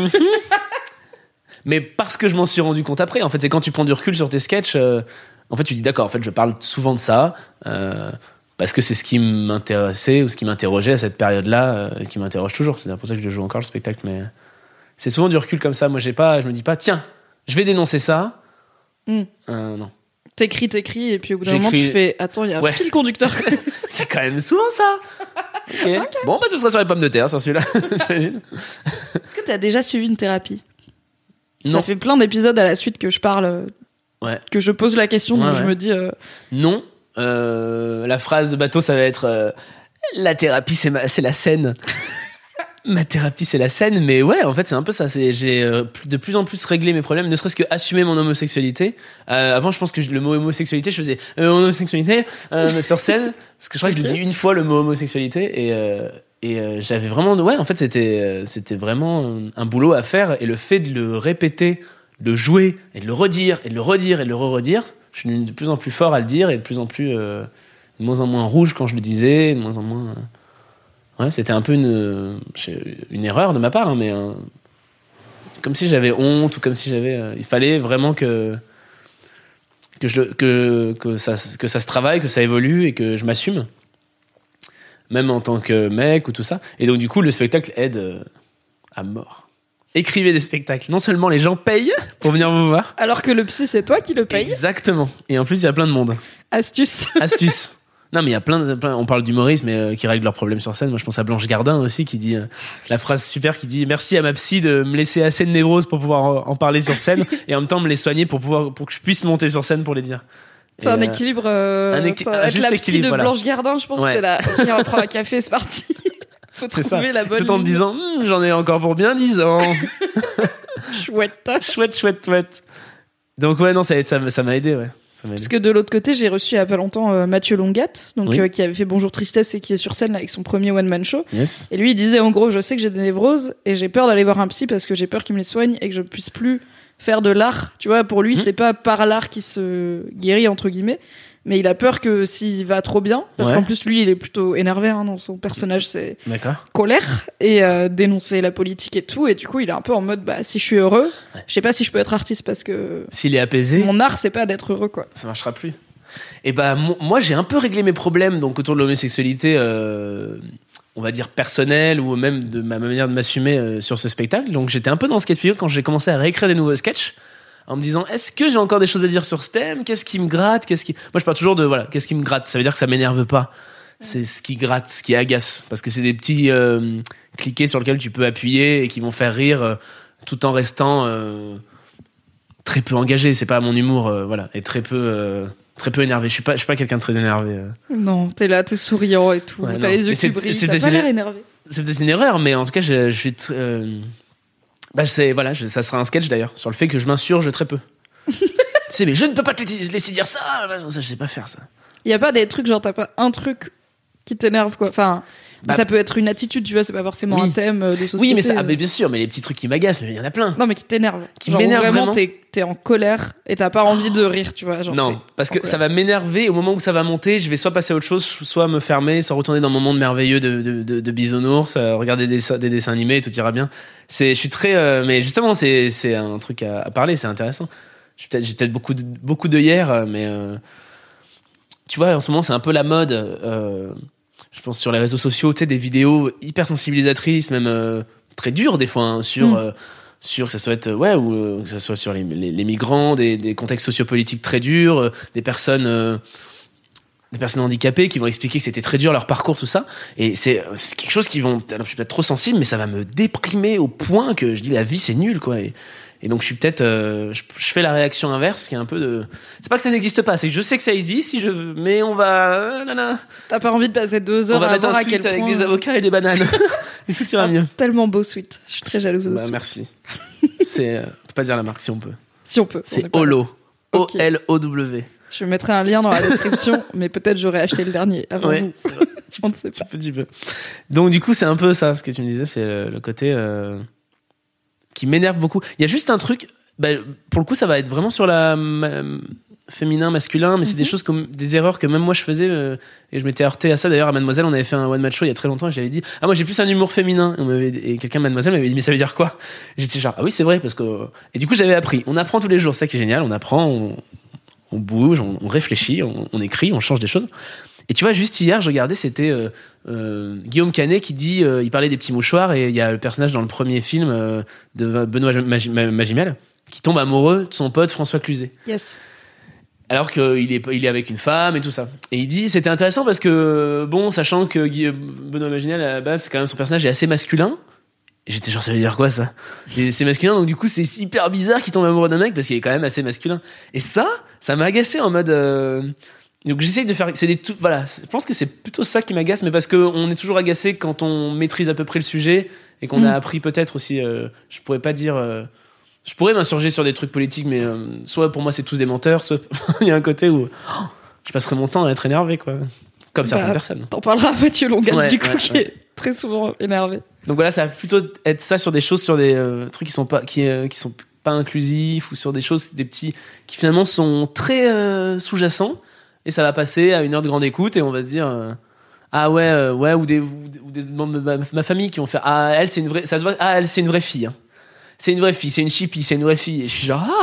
mais parce que je m'en suis rendu compte après, en fait c'est quand tu prends du recul sur tes sketchs, en fait tu dis d'accord, en fait je parle souvent de ça parce que c'est ce qui m'intéressait ou ce qui m'interrogeait à cette période-là, et qui m'interroge toujours. C'est pour ça que je joue encore le spectacle, mais c'est souvent du recul comme ça. Moi, je me dis pas, tiens, je vais dénoncer ça. Non. T'écris, et puis au bout d'un moment, tu fais, attends, il y a un fil conducteur. C'est quand même souvent ça. Okay. Bon, ce sera sur les pommes de terre, sur celui-là. T'imagines ? Est-ce que t'as déjà suivi une thérapie ? Non. Ça fait plein d'épisodes à la suite que je parle, que je pose la question, donc je me dis... Non. La phrase bateau, ça va être la thérapie, c'est la scène. Ma thérapie, c'est la scène, mais ouais, en fait, c'est un peu ça. J'ai de plus en plus réglé mes problèmes, ne serait-ce que assumer mon homosexualité. Avant, je pense que le mot homosexualité, je faisais homosexualité sur scène, parce que je crois que je l'ai dit une fois le mot homosexualité, et j'avais vraiment, ouais, en fait, c'était vraiment un boulot à faire, et le fait de le répéter, de le jouer, et de le redire, et de le redire, et de le redire, je suis de plus en plus fort à le dire, et de plus en plus, de moins en moins rouge quand je le disais, de moins en moins. Ouais, c'était un peu une erreur de ma part, hein, mais comme si j'avais honte ou comme si il fallait vraiment que ça se travaille, que ça évolue et que je m'assume, même en tant que mec ou tout ça. Et donc du coup, le spectacle aide à mort. Écrivez des spectacles. Non seulement les gens payent pour venir vous voir, alors que le psy, c'est toi qui le paye. Exactement. Et en plus, il y a plein de monde. Astuce. Non, mais il y a plein, on parle d'humoristes, mais qui règlent leurs problèmes sur scène. Moi, je pense à Blanche Gardin aussi, qui dit la phrase super, qui dit merci à ma psy de me laisser assez de névrose pour pouvoir en parler sur scène et en même temps me les soigner pour que je puisse monter sur scène pour les dire. C'est un équilibre. Avec la psy de Blanche Gardin, je pense que c'était là. Ok, on va prendre un café, c'est parti. Faut trouver la bonne. Tout en te disant, j'en ai encore pour bien 10 ans. Chouette. Donc ouais, non, ça m'a aidé, ouais. Parce que de l'autre côté, j'ai reçu il y a pas longtemps Mathieu Longat, donc qui avait fait Bonjour Tristesse et qui est sur scène là, avec son premier one-man show. Yes. Et lui, il disait en gros, je sais que j'ai des névroses et j'ai peur d'aller voir un psy parce que j'ai peur qu'il me les soigne et que je puisse plus faire de l'art. Tu vois, pour lui, c'est pas par l'art qu'il se guérit entre guillemets, mais il a peur que s'il va trop bien, parce qu'en plus lui, il est plutôt énervé. Dans son personnage, c'est colère et dénoncer la politique et tout. Et du coup, il est un peu en mode, si je suis heureux, je sais pas si je peux être artiste parce que s'il est apaisé, mon art, c'est pas d'être heureux, quoi. Ça marchera plus. Et moi, j'ai un peu réglé mes problèmes donc autour de l'homosexualité, on va dire personnelle ou même de ma manière de m'assumer sur ce spectacle. Donc j'étais un peu dans ce cas de figure quand j'ai commencé à réécrire des nouveaux sketchs, en me disant est-ce que j'ai encore des choses à dire sur ce thème, qu'est-ce qui me gratte, moi je parle toujours de qu'est-ce qui me gratte, ça veut dire que ça m'énerve pas, c'est ce qui gratte, ce qui agace, parce que c'est des petits cliquets sur lesquels tu peux appuyer et qui vont faire rire tout en restant très peu engagé. C'est pas mon humour, et très peu énervé. Je suis pas quelqu'un de très énervé. Non, t'es là, t'es souriant et tout, t'as les yeux qui brillent, t'as pas l'air énervé. C'est peut-être une erreur, mais en tout cas je suis ça sera un sketch d'ailleurs sur le fait que je m'insurge très peu. Tu sais, mais je ne peux pas te laisser dire ça, je sais pas faire ça. Il y a pas des trucs genre t'as pas un truc qui t'énerve, quoi. Enfin, ça peut être une attitude, tu vois, c'est pas forcément un thème de société. Oui, mais bien sûr, mais les petits trucs qui m'agacent, mais il y en a plein. Non, mais qui t'énervent. Qui m'énervent vraiment. T'es en colère et t'as pas envie de rire, tu vois. Non, parce que ça va m'énerver. Au moment où ça va monter, je vais soit passer à autre chose, soit me fermer, soit retourner dans mon monde merveilleux de bisounours, regarder des dessins animés et tout ira bien. Je suis très, mais justement, c'est un truc à parler, c'est intéressant. J'ai peut-être beaucoup d'œillères, mais tu vois, en ce moment, c'est un peu la mode. Je pense sur les réseaux sociaux, tu sais, des vidéos hyper sensibilisatrices, même très dures des fois, sur que ça soit ou que ça soit sur les migrants, des contextes sociopolitiques très durs, des personnes handicapées qui vont expliquer que c'était très dur leur parcours, tout ça. Et c'est quelque chose alors, je suis peut-être trop sensible, mais ça va me déprimer au point que je dis la vie c'est nul, quoi. Et donc je suis peut-être, je fais la réaction inverse, qui est un peu de, c'est pas que ça n'existe pas, c'est que je sais que ça existe, mais on va, T'as pas envie de passer 2 heures à voir à quel point. Avec des avocats et des bananes, et tout ira mieux. Tellement beau Sweet, je suis très jalouse aussi. Merci. On peut pas dire la marque si on peut. Si on peut. C'est Olo, O-L-O-W. Je mettrai un lien dans la description, mais peut-être j'aurais acheté le dernier avant vous. C'est vrai. Tu peux. Donc du coup, c'est un peu ça, ce que tu me disais, c'est le côté qui m'énerve beaucoup. Il y a juste un truc, pour le coup, ça va être vraiment sur la féminin, masculin, mais c'est des choses des erreurs que même moi je faisais, et je m'étais heurté à ça. D'ailleurs, à Mademoiselle, on avait fait un one man show il y a très longtemps, et j'avais dit, moi j'ai plus un humour féminin. Et quelqu'un, Mademoiselle, m'avait dit, mais ça veut dire quoi? Et j'étais genre, ah oui, c'est vrai, parce que. Et du coup, j'avais appris. On apprend tous les jours, c'est ça qui est génial. On apprend, on bouge, on réfléchit, on écrit, on change des choses. Et tu vois, juste hier, je regardais, c'était Guillaume Canet qui dit, il parlait des petits mouchoirs, et il y a le personnage dans le premier film de Benoît Magimel qui tombe amoureux de son pote François Cluzet. Yes. Alors qu'il est avec une femme et tout ça. Et il dit, c'était intéressant parce que, sachant que Benoît Magimel, à la base, c'est quand même, son personnage est assez masculin. Et j'étais genre, ça veut dire quoi, ça? Et c'est masculin, donc du coup, c'est hyper bizarre qu'il tombe amoureux d'un mec parce qu'il est quand même assez masculin. Et ça m'a agacé en mode, donc j'essaye de faire, je pense que c'est plutôt ça qui m'agace, mais parce que on est toujours agacé quand on maîtrise à peu près le sujet et qu'on a appris peut-être aussi. Je pourrais pas dire. Je pourrais m'insurger sur des trucs politiques, mais soit pour moi c'est tous des menteurs, soit il y a un côté où je passerai mon temps à être énervé, quoi. Comme certaines personnes. T'en parleras à Mathieu Longal, du coup, qui est très souvent énervé. Donc voilà, ça va plutôt être ça sur des choses, sur des trucs qui sont pas inclusifs, ou sur des choses, des petits, qui finalement sont très sous-jacents, et ça va passer à 1 heure de grande écoute, et on va se dire ou des membres de ma famille qui vont faire elle c'est une vraie, ça se voit, elle c'est une vraie fille, hein. C'est une vraie fille, c'est une chippie, c'est une vraie fille, et je suis genre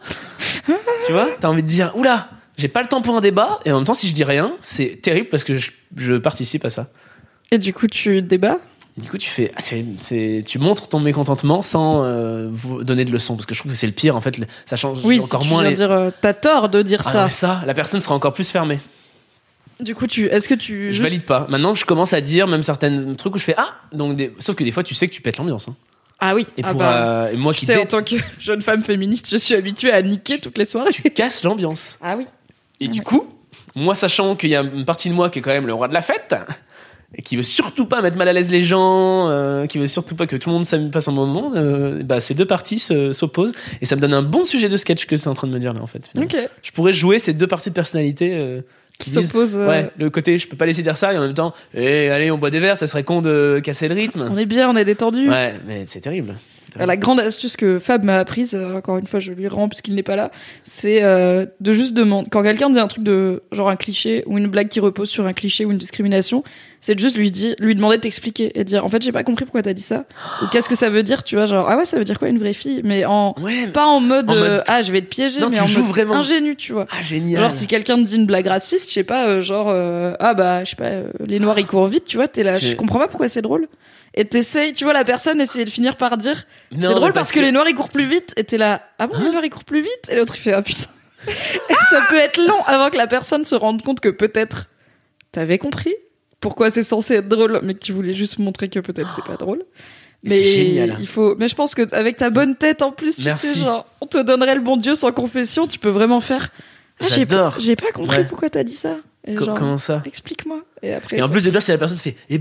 tu vois, t'as envie de dire oula, j'ai pas le temps pour un débat, et en même temps si je dis rien c'est terrible parce que je participe à ça. Et du coup tu débats. Du coup, tu fais, tu montres ton mécontentement sans vous donner de leçons, parce que je trouve que c'est le pire. En fait, ça change encore moins. Oui, dire, t'as tort de dire ça. Non, ça, la personne sera encore plus fermée. Du coup, est-ce que tu je valide pas. Maintenant, je commence à dire même certains trucs où je fais donc sauf que des fois, tu sais que tu pètes l'ambiance. Hein. Ah oui. Et et moi qui en tant que jeune femme féministe, je suis habituée à niquer toutes les soirées. Tu casses l'ambiance. Ah oui. Et du coup, moi sachant qu'il y a une partie de moi qui est quand même le roi de la fête, et qui veut surtout pas mettre mal à l'aise les gens, qui veut surtout pas que tout le monde passe un bon moment, ces deux parties s'opposent, et ça me donne un bon sujet de sketch que c'est en train de me dire là en fait. Okay. Je pourrais jouer ces deux parties de personnalité qui s'opposent. Ouais, le côté je peux pas laisser dire ça, et en même temps, allez on boit des verres, ça serait con de casser le rythme. On est bien, on est détendu. Ouais, mais c'est terrible. La grande astuce que Fab m'a apprise, encore une fois je lui rends puisqu'il n'est pas là, c'est de juste demander, quand quelqu'un dit un truc de genre un cliché ou une blague qui repose sur un cliché ou une discrimination, c'est de juste lui demander de t'expliquer et dire en fait j'ai pas compris pourquoi t'as dit ça, ou qu'est-ce que ça veut dire, tu vois, genre ah ouais ça veut dire quoi une vraie fille, mais pas en mode je vais te piéger, non, mais en mode vraiment ingénu, tu vois. Ah génial. Genre si quelqu'un te dit une blague raciste, je sais pas, je sais pas, les noirs ils courent vite, tu vois, t'es là, je comprends pas pourquoi c'est drôle. Et t'essayes, tu vois, la personne essayer de finir par dire c'est drôle parce que les noirs ils courent plus vite, et t'es là ah bon les noirs ils courent plus vite, et l'autre il fait ah putain. Et ça peut être long avant que la personne se rende compte que peut-être t'avais compris pourquoi c'est censé être drôle, mais que tu voulais juste montrer que peut-être c'est pas drôle. Mais c'est génial. Mais je pense que avec ta bonne tête en plus, tu sais, genre on te donnerait le bon Dieu sans confession, tu peux vraiment faire j'adore. J'ai pas compris pourquoi t'as dit ça. Comment ça? Explique-moi. Et après. Et en plus de là, c'est la personne qui fait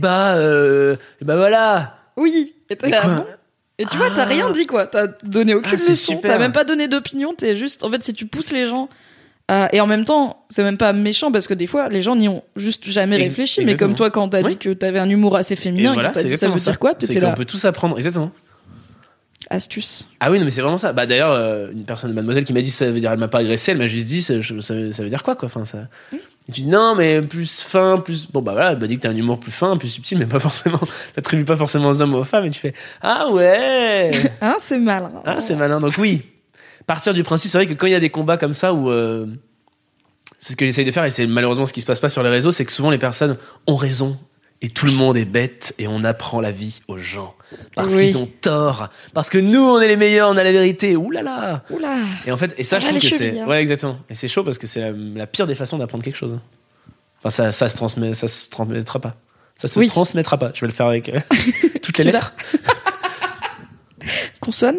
voilà. Oui. Et t'es là. Bon. Et tu vois, t'as rien dit quoi. T'as donné aucune leçon. T'as même pas donné d'opinion. T'es juste. En fait, si tu pousses les gens. Et en même temps, c'est même pas méchant parce que des fois, les gens n'y ont juste jamais réfléchi. Exactement. Mais comme toi, quand t'as dit que t'avais un humour assez féminin, voilà, t'as dit ça veut dire quoi, t'étais là. On peut tous apprendre. Exactement. Astuce. Ah oui, non, mais c'est vraiment ça. Bah d'ailleurs, une personne de Mademoiselle qui m'a dit ça veut dire elle m'a pas agressé, elle m'a juste dit ça veut dire quoi. Enfin ça. Et tu dis non, mais plus fin, plus bon bah voilà, elle m'a dit que t'as un humour plus fin, plus subtil, mais pas forcément. L'attribue pas forcément aux hommes ou aux femmes. Et tu fais ah ouais. Hein, c'est malin. Ah c'est malin. Donc oui, partir du principe, c'est vrai que quand il y a des combats comme ça où c'est ce que j'essaye de faire, et c'est malheureusement ce qui se passe pas sur les réseaux, c'est que souvent les personnes ont raison. Et tout le monde est bête, et on apprend la vie aux gens. Parce qu'ils ont tort. Parce que nous, on est les meilleurs, on a la vérité. Ouh là là. Et en fait, et ça, je trouve que c'est. Ouais, exactement. Et c'est chaud parce que c'est la pire des façons d'apprendre quelque chose. Enfin, ça se transmettra pas. Ça se transmettra pas. Je vais le faire avec toutes les lettres. Consonne.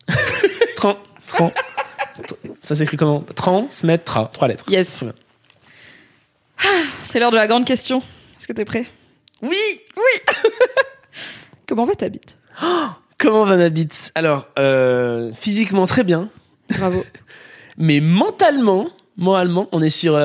Ça s'écrit comment? Transmettra. 3 lettres. Yes. C'est l'heure de la grande question. Est-ce que t'es prêt? Oui. Comment va ta bite? Comment va ma bite? Alors, physiquement très bien. Bravo. Mais moralement, on est sur.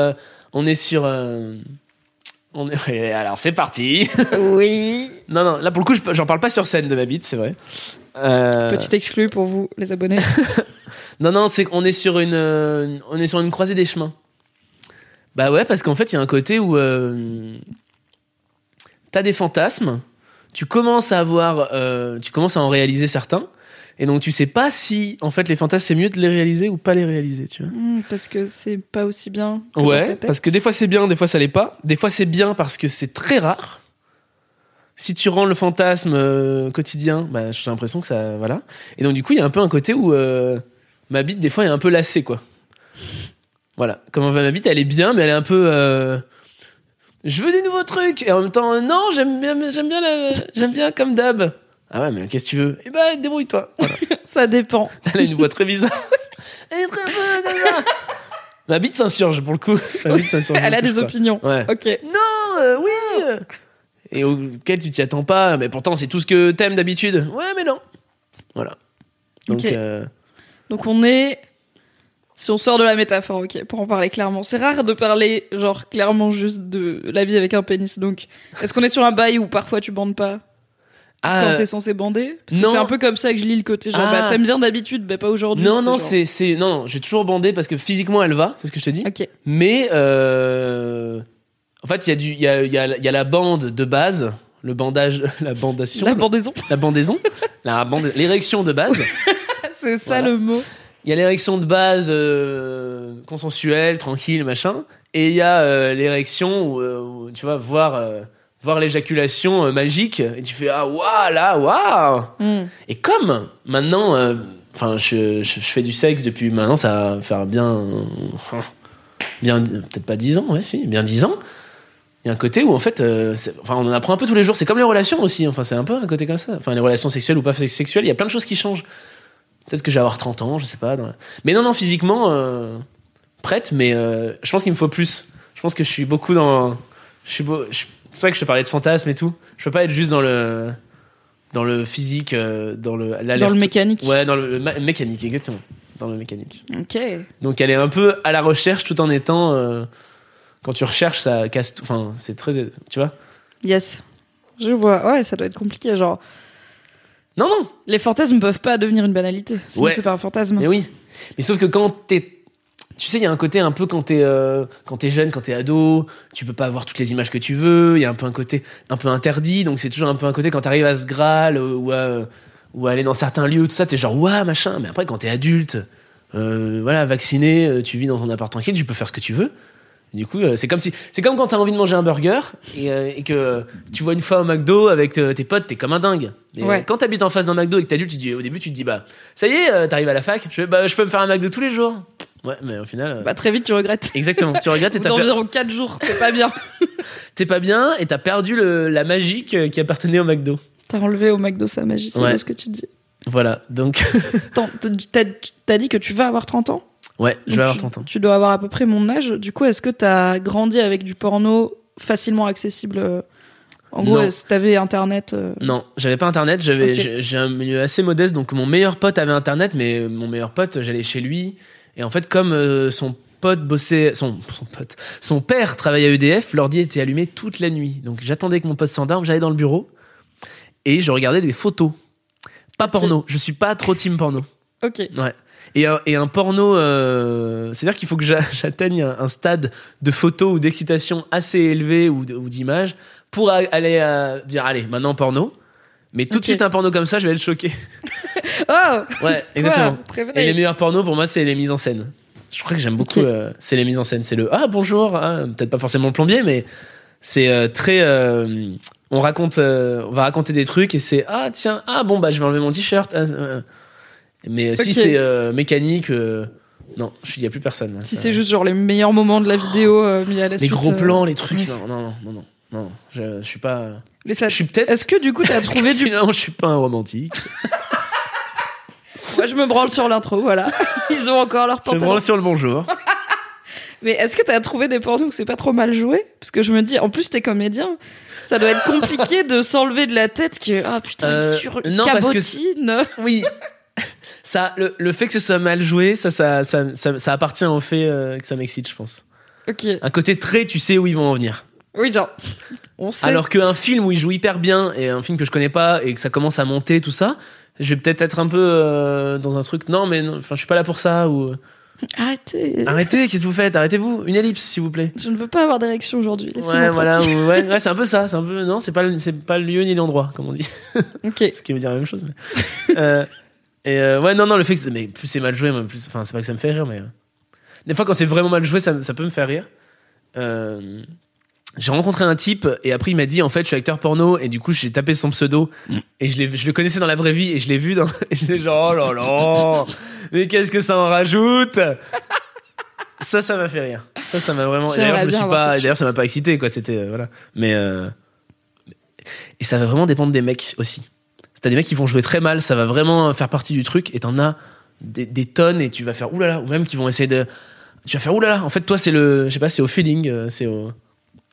Alors c'est parti. Oui. Non, là pour le coup, j'en parle pas sur scène de ma bite, c'est vrai. Petit exclu pour vous, les abonnés. Non, c'est qu'on est sur une croisée des chemins. Bah ouais, parce qu'en fait, il y a un côté où t'as des fantasmes, tu commences à en réaliser certains, et donc tu sais pas si, en fait, les fantasmes, c'est mieux de les réaliser ou pas les réaliser, tu vois. Parce que c'est pas aussi bien que ouais, dans ta tête. Parce que des fois c'est bien, des fois ça l'est pas. Des fois c'est bien parce que c'est très rare. Si tu rends le fantasme quotidien, bah j'ai l'impression que ça, voilà. Et donc du coup, il y a un peu un côté où ma bite, des fois, est un peu lassée, quoi. Voilà. Comment va ma bite? Elle est bien, mais elle est un peu... je veux des nouveaux trucs. Et en même temps, non, j'aime bien comme d'hab. Ah ouais, mais qu'est-ce que tu veux? Eh ben, débrouille-toi. Voilà. Ça dépend. Elle a une voix très bizarre. Elle est très bonne, comme ça. Ma bite s'insurge, pour le coup. Elle a des opinions. Ouais. Ok. Non, oui. et auquel tu t'y attends pas, mais pourtant c'est tout ce que t'aimes d'habitude. Ouais, mais non. Voilà. Donc, Ok. Donc on est... Si on sort de la métaphore, ok, pour en parler clairement. C'est rare de parler, genre, clairement juste de la vie avec un pénis. Donc, est-ce qu'on est sur un bail où parfois tu bandes pas quand t'es censé bander? Parce que non. c'est un peu comme ça que je lis le côté, genre, bah, t'aimes bien d'habitude, bah, pas aujourd'hui. Non, non, genre... non, j'ai toujours bandé parce que physiquement elle va, c'est ce que je te dis. Ok. Mais, en fait, il y a la bande de base, le bandage, la bandation. La bandaison. La bandaison. L'érection de base. C'est ça Voilà. le mot. Il y a l'érection de base consensuelle, tranquille, machin, et il y a l'érection où tu vas voir l'éjaculation magique et tu fais ah waouh là waouh. Et comme maintenant, enfin je fais du sexe depuis maintenant, ça va faire bien peut-être pas 10 ans, ouais si, bien 10 ans. Il y a un côté où en fait, on en apprend un peu tous les jours. C'est comme les relations aussi. Enfin c'est un peu un côté comme ça. Enfin les relations sexuelles ou pas sexuelles, il y a plein de choses qui changent. Peut-être que je vais avoir 30 ans, je sais pas. Mais non, physiquement, prête, mais je pense qu'il me faut plus. Je pense que je suis beaucoup dans... C'est pour ça que je te parlais de fantasme et tout. Je peux pas être juste dans le physique, dans le mécanique. Ouais, dans le mécanique, exactement. Dans le mécanique. Ok. Donc elle est un peu à la recherche tout en étant... quand tu recherches, ça casse tout. Enfin, c'est très... Tu vois ? Yes. Je vois. Ouais, ça doit être compliqué, genre... Non. Les fantasmes peuvent pas devenir une banalité. Sinon, Ouais. c'est pas un fantasme. Mais oui. Mais sauf que quand t'es... Tu sais, il y a un côté un peu quand t'es jeune, quand t'es ado, tu peux pas avoir toutes les images que tu veux. Il y a un peu un côté un peu interdit. Donc c'est toujours un peu un côté quand t'arrives à ce Graal ou à aller dans certains lieux, tout ça, t'es genre, ouah, machin. Mais après, quand t'es adulte, voilà, vacciné, tu vis dans ton appart tranquille, tu peux faire ce que tu veux. Du coup, c'est comme quand t'as envie de manger un burger et que tu vois une fois au McDo avec tes potes, t'es comme un dingue. Mais Ouais. quand t'habites en face d'un McDo et que t'es adulte, au début, tu te dis, bah, ça y est, t'arrives à la fac, je peux me faire un McDo tous les jours. Ouais, mais au final. Bah, très vite, tu regrettes. Exactement, tu regrettes et Au bout d'environ 4 jours, t'es pas bien. t'es pas bien et t'as perdu la magie qui appartenait au McDo. T'as enlevé au McDo sa magie, c'est Ouais. ce que tu dis. Voilà, donc. Attends, t'as dit que tu vas avoir 30 ans? Ouais, je vais Donc avoir tu- 30 ans. Tu dois avoir à peu près mon âge. Du coup, est-ce que t'as grandi avec du porno facilement accessible? En gros, Non. est-ce que t'avais Internet? Non, j'avais pas internet, Ok. j'ai un milieu assez modeste, donc mon meilleur pote avait internet, mais mon meilleur pote, j'allais chez lui, et en fait, comme son pote bossait, son père travaillait à EDF, l'ordi était allumé toute la nuit, donc j'attendais que mon pote s'endorme, j'allais dans le bureau, et je regardais des photos. Pas Ok. porno, je suis pas trop team porno. Ok. Ouais. Et un porno, c'est-à-dire qu'il faut que j'atteigne un stade de photos ou d'excitation assez élevé ou d'images pour aller dire allez maintenant porno. Mais tout de Ok. suite un porno comme ça, je vais être choqué. Oh. Ouais, exactement. Voilà, prévenez. Et les meilleurs pornos pour moi, c'est les mises en scène. Je crois que j'aime beaucoup. Ok. C'est les mises en scène. C'est le ah bonjour, peut-être pas forcément le plombier, mais c'est très. On va raconter des trucs et c'est ah tiens bon bah je vais enlever mon t-shirt. Mais si Ok. c'est mécanique, non, il y a plus personne. Là. Si Ça- c'est juste genre les meilleurs moments de la vidéo mis à la les suite. gros plans, les trucs, non, je suis pas. Mais ça- Je suis peut-être. Est-ce que du coup t'as trouvé du... Finalement, je suis pas un romantique. Moi je me branle sur l'intro, voilà. Ils ont encore leur Je me pantalon. branle sur le bonjour. Mais est-ce que t'as trouvé des pornos où c'est pas trop mal joué? Parce que je me dis, en plus t'es comédien, ça doit être compliqué de s'enlever de la tête que ah putain il non, parce que cabotine. Oui. Ça, le fait que ce soit mal joué, ça appartient au fait que ça m'excite, je pense. Ok. Un côté très, tu sais où ils vont en venir. Oui, genre on sait. Alors qu'un film où il joue hyper bien et un film que je connais pas et que ça commence à monter, tout ça, je vais peut-être être un peu dans un truc. Non, mais je suis pas là pour ça. Ou Arrêtez. arrêtez, qu'est-ce que vous faites? Arrêtez-vous. Une ellipse, s'il vous plaît. Je ne veux pas avoir d'érection aujourd'hui. Laissez-moi Ouais, voilà. tranquille. Ouais, c'est un peu ça. C'est un peu non, c'est pas le lieu ni l'endroit, comme on dit. Ok. Ce qui veut dire la même chose. Mais... ouais, non, le fait que mais plus c'est mal joué, mais plus. Enfin, c'est pas que ça me fait rire, mais des fois quand c'est vraiment mal joué, ça peut me faire rire. J'ai rencontré un type et après il m'a dit en fait je suis acteur porno et du coup j'ai tapé son pseudo et je le connaissais dans la vraie vie et je l'ai vu dans et j'étais genre oh là là mais qu'est-ce que ça en rajoute. Ça m'a fait rire, ça m'a vraiment et d'ailleurs J'aimerais je me bien suis avoir pas cette d'ailleurs ça chance. m'a pas excité quoi, c'était voilà, mais et ça va vraiment dépendre des mecs aussi. T'as des mecs qui vont jouer très mal, ça va vraiment faire partie du truc et t'en as des tonnes et tu vas faire oulala, ou même qui vont essayer de tu vas faire oulala, en fait toi c'est le je sais pas, c'est au feeling, c'est au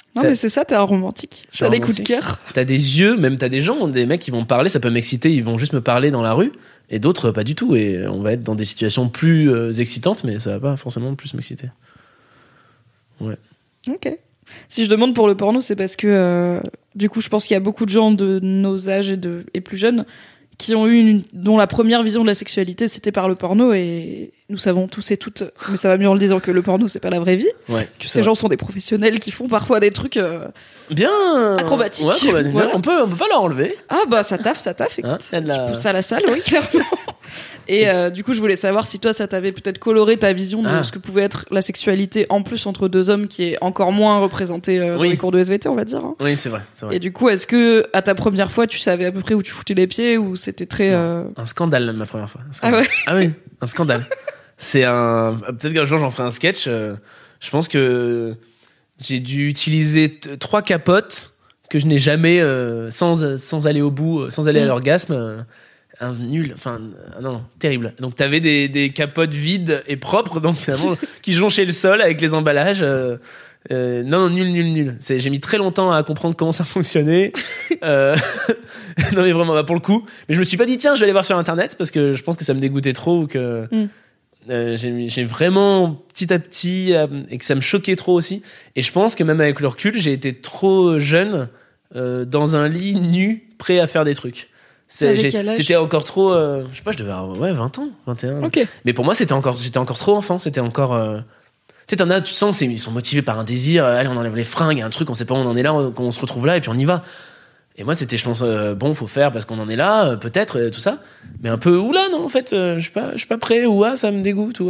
Non, mais c'est ça, t'es un romantique. T'as des coups de cœur. T'as des yeux, même t'as des gens, des mecs qui vont me parler, ça peut m'exciter, ils vont juste me parler dans la rue, et d'autres pas du tout. Et on va être dans des situations plus excitantes, mais ça va pas forcément plus m'exciter. Ouais. Ok. Si je demande pour le porno, c'est parce que du coup, je pense qu'il y a beaucoup de gens de nos âges et plus jeunes qui ont eu dont la première vision de la sexualité c'était par le porno, et nous savons tous et toutes, mais ça va mieux en le disant, que le porno c'est pas la vraie vie, que ces gens sont des professionnels qui font parfois des trucs bien acrobatiques. Ouais. On peut pas leur enlever. Ah bah ça taffe, écoute. Tu pousses à la salle, oui, clairement. Et du coup, je voulais savoir si toi, ça t'avait peut-être coloré ta vision de ce que pouvait être la sexualité, en plus entre deux hommes, qui est encore moins représentée dans les cours de SVT, on va dire. Hein. Oui, c'est vrai. Et du coup, est-ce que à ta première fois, tu savais à peu près où tu foutais les pieds, ou c'était très... Un scandale, ma première fois. Ah ouais. Ah oui, un scandale. Peut-être qu'un jour, j'en ferai un sketch. Je pense que j'ai dû utiliser 3 capotes que je n'ai jamais, sans aller au bout, sans aller à l'orgasme... nul, non, terrible. Donc t'avais des capotes vides et propres, donc finalement qui jonchaient le sol avec les emballages. Non, nul. J'ai mis très longtemps à comprendre comment ça fonctionnait. Non mais vraiment, pour le coup. Mais je me suis pas dit tiens, je vais aller voir sur internet, parce que je pense que ça me dégoûtait trop, ou que j'ai vraiment petit à petit, et que ça me choquait trop aussi. Et je pense que même avec le recul, j'ai été trop jeune dans un lit nu, prêt à faire des trucs. C'était encore trop, je sais pas, je devais avoir 20 ans, 21. Okay. Mais pour moi, j'étais encore trop enfant, c'était encore tu sais, t'en as, tu sens, ils sont motivés par un désir, allez, on enlève les fringues, un truc, on sait pas où on en est là, on se retrouve là et puis on y va. Et moi, c'était, je pense, bon, faut faire parce qu'on en est là, peut-être, tout ça. Mais un peu, oula, non, en fait, je suis pas prêt, ça me dégoûte,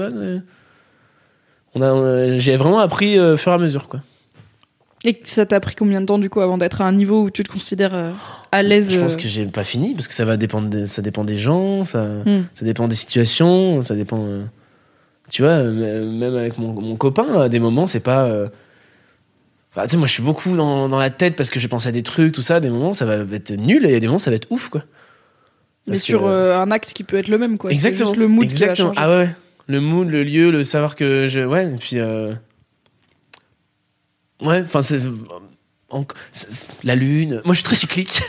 j'ai vraiment appris au fur et à mesure, quoi. Et ça t'a pris combien de temps, du coup, avant d'être à un niveau où tu te considères à l'aise? Je pense que j'ai pas fini, parce que ça dépend des gens, ça dépend des situations, ça dépend... tu vois, même avec mon copain, à des moments, c'est pas... tu sais, moi, je suis beaucoup dans la tête parce que j'ai pensé à des trucs, tout ça. À des moments, ça va être nul, et à des moments, ça va être ouf, quoi. Mais sur un acte qui peut être le même, quoi. Exactement. C'est juste le mood qui va changer. Ah ouais. Le mood, le lieu, le savoir que je... Ouais, et puis... Ouais, enfin, c'est la lune. Moi, je suis très cyclique.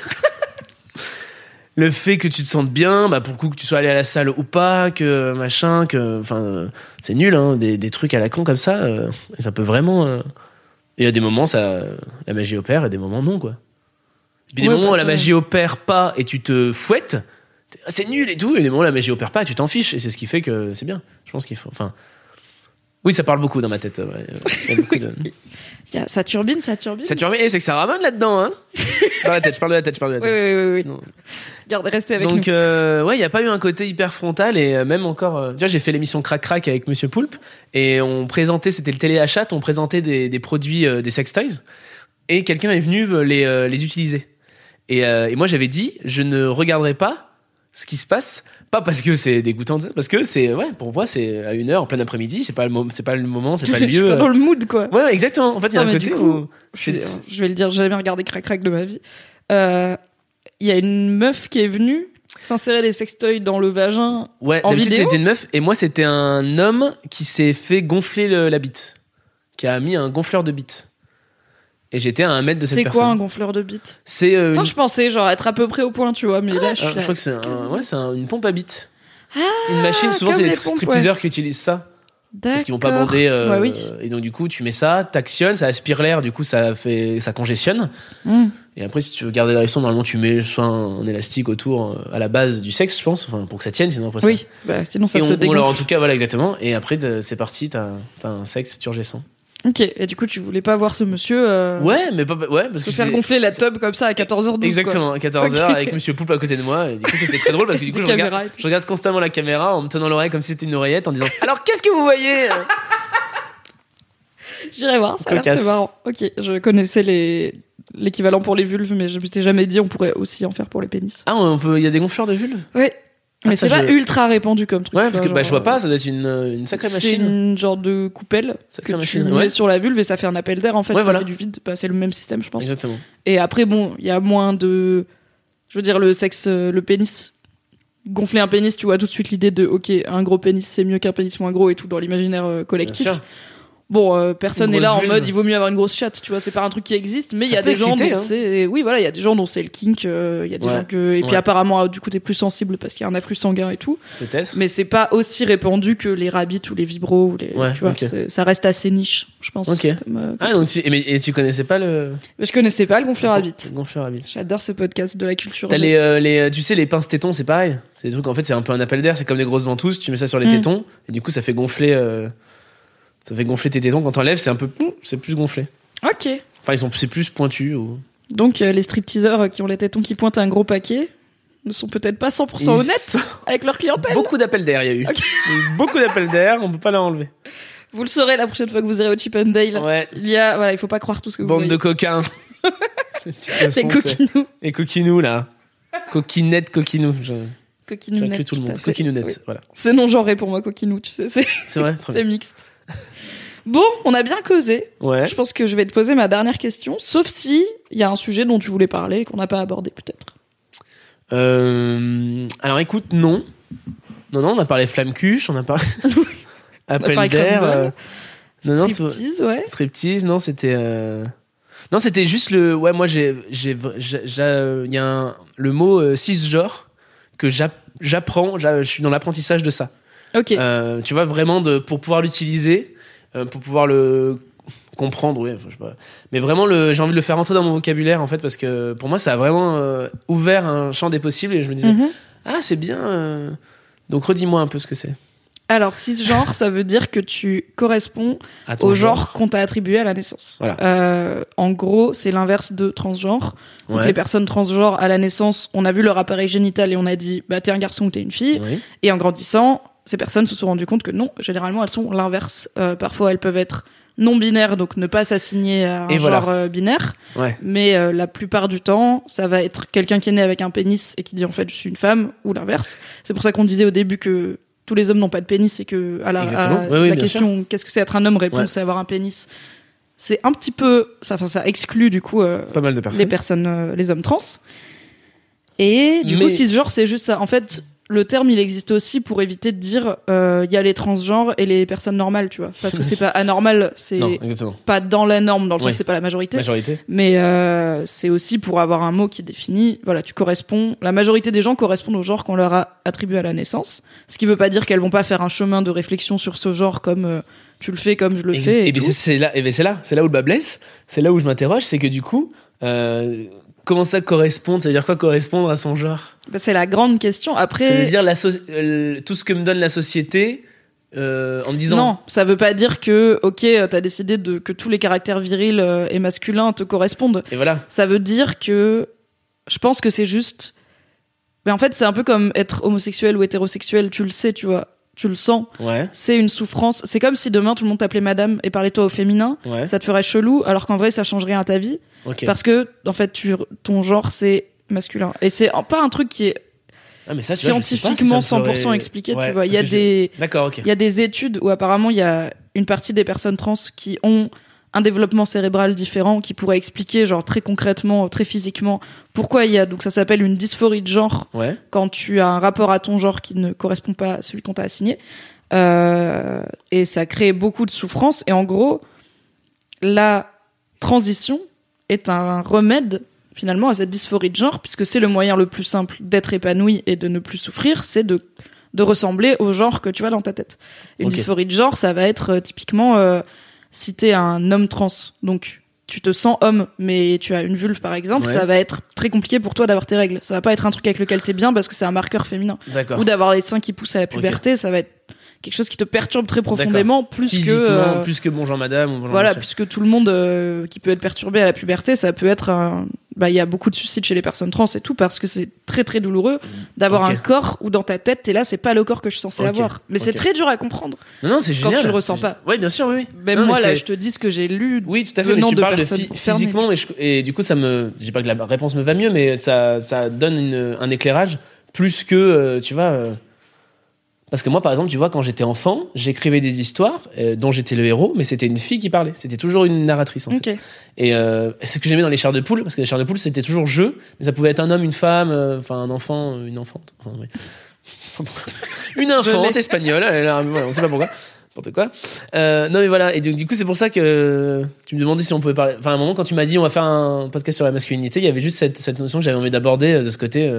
Le fait que tu te sentes bien, pour le coup, que tu sois allé à la salle ou pas, que machin, c'est nul, hein, des trucs à la con comme ça, et ça peut vraiment... Et à des moments, la magie opère, et des moments, non, quoi. Et puis des moments où la magie opère pas, et tu te fouettes, c'est nul et tout, et des moments où la magie opère pas, et tu t'en fiches, et c'est ce qui fait que c'est bien. Je pense qu'il faut... Oui, ça parle beaucoup dans ma tête. Ouais. Il y a beaucoup de... Ça turbine. Ça turbine, c'est que ça ramène là-dedans, hein. Je parle de la tête. Oui. Sinon... Garde, restez avec nous. Donc, il n'y a pas eu un côté hyper frontal, et même encore... tu vois, j'ai fait l'émission Crac Crac avec Monsieur Poulpe, et on présentait, c'était le téléachat, on présentait des produits, des sextoys, et quelqu'un est venu les utiliser. Et moi, j'avais dit, je ne regarderai pas ce qui se passe, pas parce que c'est dégoûtant, parce que c'est, pour moi, c'est à 1h, en plein après-midi, c'est pas le moment, c'est pas le lieu. Je suis pas dans le mood, quoi. Ouais, exactement. En fait, il y a un côté où... Je vais le dire, j'ai jamais regardé Crac Crac de ma vie. Il y a une meuf qui est venue s'insérer des sextoys dans le vagin, en vidéo. C'était une meuf, et moi, c'était un homme qui s'est fait gonfler la bite. Qui a mis un gonfleur de bite. Et j'étais à 1 mètre de cette personne. C'est quoi un gonfleur de bite? C'est je pensais genre être à peu près au point, tu vois, mais là je crois que c'est une pompe à bite. Une machine, souvent c'est les stripteaseurs qui utilisent ça. D'accord. Parce qu'ils vont pas bander oui. et donc du coup tu mets ça, t'actionnes, ça aspire l'air, du coup ça congestionne. Et après si tu veux garder l'érection, normalement tu mets soit un élastique autour à la base du sexe, je pense, pour que ça tienne, sinon après sinon ça se dégonfle. Alors en tout cas voilà, exactement, et après c'est parti, t'as un sexe turgescent. Ok, et du coup, tu voulais pas voir ce monsieur parce que faire gonfler la tub comme ça à 14h12. Exactement, quoi. À 14h avec Monsieur Poulpe à côté de moi, et du coup c'était très drôle parce que du coup je regarde constamment la caméra en me tenant l'oreille comme si c'était une oreillette en disant alors qu'est-ce que vous voyez? J'irai voir, ça a l'air très marrant. Ok, je connaissais l'équivalent pour les vulves, mais je m'étais jamais dit on pourrait aussi en faire pour les pénis. Ah, il y a des gonfleurs de vulves? Ouais. Mais c'est pas ultra répandu comme truc. Ouais, parce que je vois pas, ça doit être une sacrée machine. C'est une genre de coupelle que tu mets sur la vulve et ça fait un appel d'air, en fait, ça fait du vide. C'est le même système, je pense. Exactement. Et après, il y a moins de... Je veux dire, le sexe, le pénis... Gonfler un pénis, tu vois tout de suite l'idée de, ok, un gros pénis, c'est mieux qu'un pénis moins gros et tout dans l'imaginaire collectif. Bon, personne Une n'est là en grosse mode vulve. il vaut mieux avoir une grosse chatte, tu vois, c'est pas un truc qui existe, mais il y a peut des gens exciter, dont hein. c'est, oui, voilà, il y a des gens dont c'est le kink, il y a des Ouais. gens que, et puis Ouais. apparemment, du coup, t'es plus sensible parce qu'il y a un afflux sanguin et tout, Peut-être. mais c'est pas aussi répandu que les rabbits ou les vibros ou les, Ouais, tu vois, ok. ça reste assez niche, je pense. Ok. Ah, donc et tu connaissais pas le Je connaissais pas le gonfleur à bite. gonfleur à bite. J'adore ce podcast de la culture. T'as tu sais, les pinces tétons, c'est pareil. C'est des trucs, en fait, c'est un peu un appel d'air, c'est comme des grosses ventouses, tu mets ça sur les tétons, et du coup, ça fait gonfler tes tétons. Quand t'enlèves, c'est plus gonflé. Ok. Enfin, c'est plus pointu. Donc, les stripteaseurs qui ont les tétons qui pointent un gros paquet ne sont peut-être pas 100% honnêtes avec leur clientèle. Beaucoup d'appels d'air, il y a eu. Ok. Il y a eu beaucoup d'appels d'air, on peut pas l'enlever. Vous le saurez la prochaine fois que vous irez au Chip and Dale. Ouais. Il faut pas croire tout ce que vous Bande voyez. de coquins. Les coquinous. Les coquinous, là. Coquinette, coquinou. Coquinounettes, J'inclus tout le tout à monde. fait. Coquinounette, Oui. voilà. C'est non genré pour moi, coquinou, tu sais. C'est vrai, très C'est bien. mixte. Bon, on a bien causé. Ouais. Je pense que je vais te poser ma dernière question, sauf si il y a un sujet dont tu voulais parler et qu'on n'a pas abordé peut-être. Alors écoute, non. Non, on a parlé flamme cuche, on a parlé appel parlé d'air. crumble. Non, Striptease, ouais. striptease, non, c'était. Non, c'était juste le. Ouais, moi, il y a le mot cisgenre que j'apprends. Je suis dans l'apprentissage de ça. Ok. Tu vois, vraiment, pour pouvoir l'utiliser, pour pouvoir le comprendre, oui. Je sais pas. Mais vraiment, j'ai envie de le faire entrer dans mon vocabulaire, en fait, parce que pour moi, ça a vraiment ouvert un champ des possibles et je me disais, ah, c'est bien. Donc, redis-moi un peu ce que c'est. Alors, cisgenre, ça veut dire que tu corresponds À ton au genre qu'on t'a attribué à la naissance. Voilà. En gros, c'est l'inverse de transgenre. Donc, Ouais. les personnes transgenres, à la naissance, on a vu leur appareil génital et on a dit, bah, t'es un garçon ou t'es une fille. Oui. Et en grandissant, ces personnes se sont rendues compte que non, généralement, elles sont l'inverse. Parfois, elles peuvent être non-binaires, donc ne pas s'assigner à un Et voilà. genre binaire. Ouais. Mais la plupart du temps, ça va être quelqu'un qui est né avec un pénis et qui dit en fait je suis une femme, ou l'inverse. C'est pour ça qu'on disait au début que tous les hommes n'ont pas de pénis et que à Exactement. Oui, la bien question qu'est-ce que c'est être un homme, réponse Ouais. c'est avoir un pénis. C'est un petit peu ça exclut du coup Pas mal de personnes. les personnes, les hommes trans. Et du coup, cisgenre, c'est juste ça. En fait, le terme, il existe aussi pour éviter de dire il y a les transgenres et les personnes normales, tu vois. Parce que c'est pas anormal, c'est Non, exactement. pas dans la norme, dans le sens Ouais. où c'est pas la majorité. Majorité. Mais c'est aussi pour avoir un mot qui définit, voilà, tu corresponds. La majorité des gens correspondent au genre qu'on leur a attribué à la naissance. Ce qui veut pas dire qu'elles vont pas faire un chemin de réflexion sur ce genre comme tu le fais, comme je le fais. Et bien c'est là où le bas blesse. C'est là où je m'interroge, c'est que du coup, comment ça correspond? Ça veut dire quoi correspondre à son genre? Bah, c'est la grande question. Après, Ça veut dire tout ce que me donne la société en me disant. non, ça veut pas dire que, ok, t'as décidé que tous les caractères virils et masculins te correspondent. Et voilà. Ça veut dire que, je pense que c'est juste, mais en fait, c'est un peu comme être homosexuel ou hétérosexuel, tu le sais, tu vois, tu le sens. Ouais. C'est une souffrance. C'est comme si demain tout le monde t'appelait madame et parlait toi au féminin. Ouais. Ça te ferait chelou, alors qu'en vrai, ça change rien à ta vie. Ok. Parce que, en fait, ton genre, c'est masculin. Et c'est pas un truc qui est Ah, mais ça, tu vois, je sais pas si scientifiquement ça me 100% ferait- expliqué, Ouais, tu vois. Il y parce a que des, D'accord, ok. il y a des études où apparemment il y a une partie des personnes trans qui ont un développement cérébral différent qui pourrait expliquer genre très concrètement, très physiquement pourquoi il y a, donc ça s'appelle une dysphorie de genre Ouais. quand tu as un rapport à ton genre qui ne correspond pas à celui qu'on t'a assigné. Et ça crée beaucoup de souffrance et en gros la transition est un remède finalement à cette dysphorie de genre puisque c'est le moyen le plus simple d'être épanoui et de ne plus souffrir, c'est de ressembler au genre que tu as dans ta tête. Une Ok. dysphorie de genre, ça va être typiquement si t'es un homme trans, donc tu te sens homme, mais tu as une vulve par exemple, Ouais. ça va être très compliqué pour toi d'avoir tes règles. Ça va pas être un truc avec lequel t'es bien parce que c'est un marqueur féminin. D'accord. Ou d'avoir les seins qui poussent à la puberté, ça va être quelque chose qui te perturbe très profondément, plus Physiquement, que plus que bonjour madame ou bonjour voilà, monsieur. puisque tout le monde qui peut être perturbé à la puberté, ça peut être il y a beaucoup de suicides chez les personnes trans et tout parce que c'est très très douloureux d'avoir Ok. un corps où dans ta tête t'es là, c'est pas le corps que je suis censée Ok. avoir. Mais c'est Ok. très dur à comprendre. Non, c'est Quand génial. tu le ressens pas. Oui, bien sûr, oui. Même Non, moi mais là, c'est- je te dis ce que j'ai lu. Oui, tout à fait. Mais venant tu de parles de personnes concernées. physiquement, et du coup, ça me. Je dis pas que la réponse me va mieux, mais ça donne un éclairage plus que, tu vois. Parce que moi, par exemple, tu vois, quand j'étais enfant, j'écrivais des histoires dont j'étais le héros, mais c'était une fille qui parlait. C'était toujours une narratrice, en fait. Ok. Et c'est ce que j'aimais dans les chairs de poule, parce que les chairs de poule, c'était toujours jeu, mais ça pouvait être un homme, une femme, enfin un enfant, une enfante. Enfin, ouais. Une infante espagnole, voilà, on sait pas pourquoi. n'importe quoi. Non mais voilà, et donc, du coup c'est pour ça que tu me demandais si on pouvait parler. Enfin à un moment quand tu m'as dit on va faire un podcast sur la masculinité, il y avait juste cette notion que j'avais envie d'aborder de ce côté.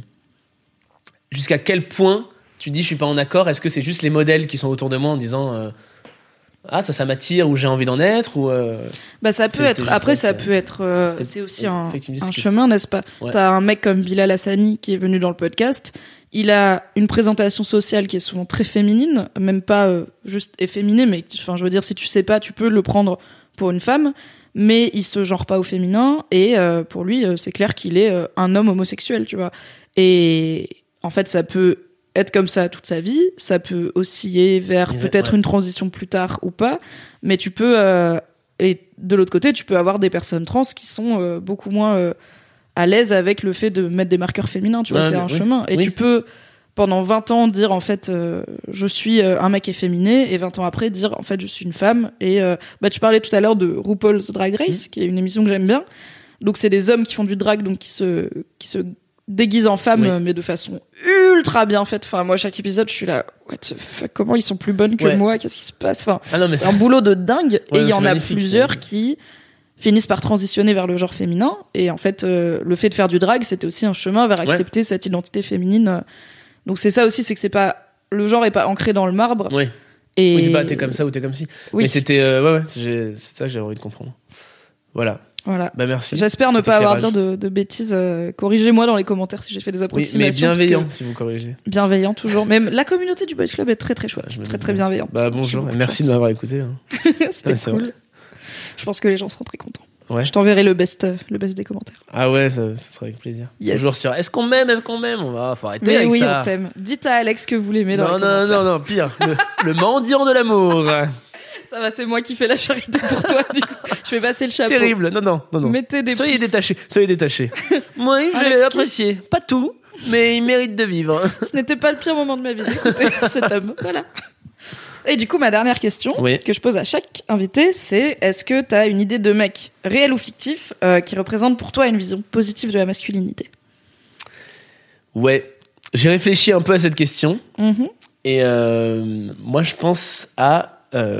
Jusqu'à quel point tu dis je suis pas en accord? Est-ce que c'est juste les modèles qui sont autour de moi en disant ça m'attire ou j'ai envie d'en être ou ça peut être. Après ça peut être. C'est aussi un chemin, n'est-ce pas? Ouais. T'as un mec comme Bilal Hassani qui est venu dans le podcast. Il a une présentation sociale qui est souvent très féminine, même pas juste efféminée, mais enfin je veux dire si tu sais pas, tu peux le prendre pour une femme, mais il se genre pas au féminin et pour lui c'est clair qu'il est un homme homosexuel, tu vois. Et en fait ça peut être comme ça toute sa vie, ça peut osciller vers peut-être une transition plus tard ou pas, mais tu peux et de l'autre côté tu peux avoir des personnes trans qui sont beaucoup moins à l'aise avec le fait de mettre des marqueurs féminins, tu vois, c'est un chemin. Et tu peux, pendant 20 ans, dire, en fait, je suis un mec efféminé, et 20 ans après, dire, en fait, je suis une femme. Et tu parlais tout à l'heure de RuPaul's Drag Race, qui est une émission que j'aime bien. Donc, c'est des hommes qui font du drag, donc qui se déguisent en femmes, mais de façon ultra bien faite. Enfin, moi, chaque épisode, je suis là, what the fuck, comment ils sont plus bonnes que moi, qu'est-ce qui se passe? Enfin, c'est un boulot de dingue, et il y en a plusieurs qui finissent par transitionner vers le genre féminin, et en fait le fait de faire du drag c'était aussi un chemin vers accepter cette identité féminine, donc c'est ça aussi, c'est que c'est pas, le genre est pas ancré dans le marbre, et oui, c'est pas t'es comme ça ou t'es comme ci, mais c'était c'est ça que j'avais envie de comprendre. Voilà. Merci. J'espère ne pas avoir dire de bêtises. Corrigez-moi dans les commentaires si j'ai fait des approximations. Oui, mais bienveillant si vous corrigez. Bienveillant toujours. Même la communauté du Boys Club est très très chouette, très bienveillante. Bonjour, merci de m'avoir écouté. C'était cool. Je pense que les gens seront très contents. Ouais. Je t'enverrai le best des commentaires. Ah ouais, ça sera avec plaisir. Yes. Toujours sur est-ce qu'on m'aime? Faut arrêter avec ça. Oui, on t'aime. Dites à Alex que vous l'aimez dans les commentaires. Non, pire. Le mendiant de l'amour. Ça va, c'est moi qui fais la charité pour toi, du coup. Je vais passer le chapeau. Terrible. Non. Mettez des Soyez détachés. Moi, j'ai apprécié. Pas tout, mais il mérite de vivre. Ce n'était pas le pire moment de ma vie d'écouter cet homme. Voilà. Et du coup, ma dernière question que je pose à chaque invité, c'est est-ce que t'as une idée de mec, réel ou fictif, qui représente pour toi une vision positive de la masculinité? Ouais, j'ai réfléchi un peu à cette question. Et moi, je pense à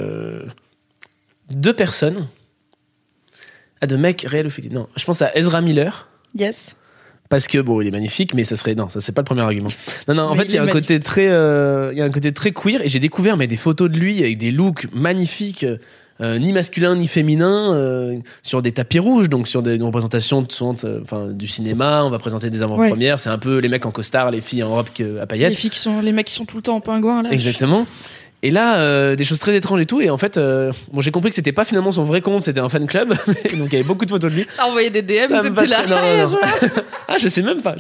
2 personnes. À 2 mecs réels ou fictifs. Non, je pense à Ezra Miller. Yes. Parce que il est magnifique, mais ça c'est pas le premier argument. Non, en fait, il y a un côté très queer, et j'ai découvert des photos de lui avec des looks magnifiques, ni masculins ni féminins, sur des tapis rouges, donc sur des représentations du cinéma. On va présenter des avant-premières. C'est un peu les mecs en costard, les filles en robe à paillettes. Les mecs qui sont tout le temps en pingouin là. Exactement. Et là, des choses très étranges et tout. Et en fait, j'ai compris que c'était pas finalement son vrai compte, c'était un fan club. Donc il y avait beaucoup de photos de lui. T'as envoyé des DM, t'étais là. Non. Ah, je sais même pas.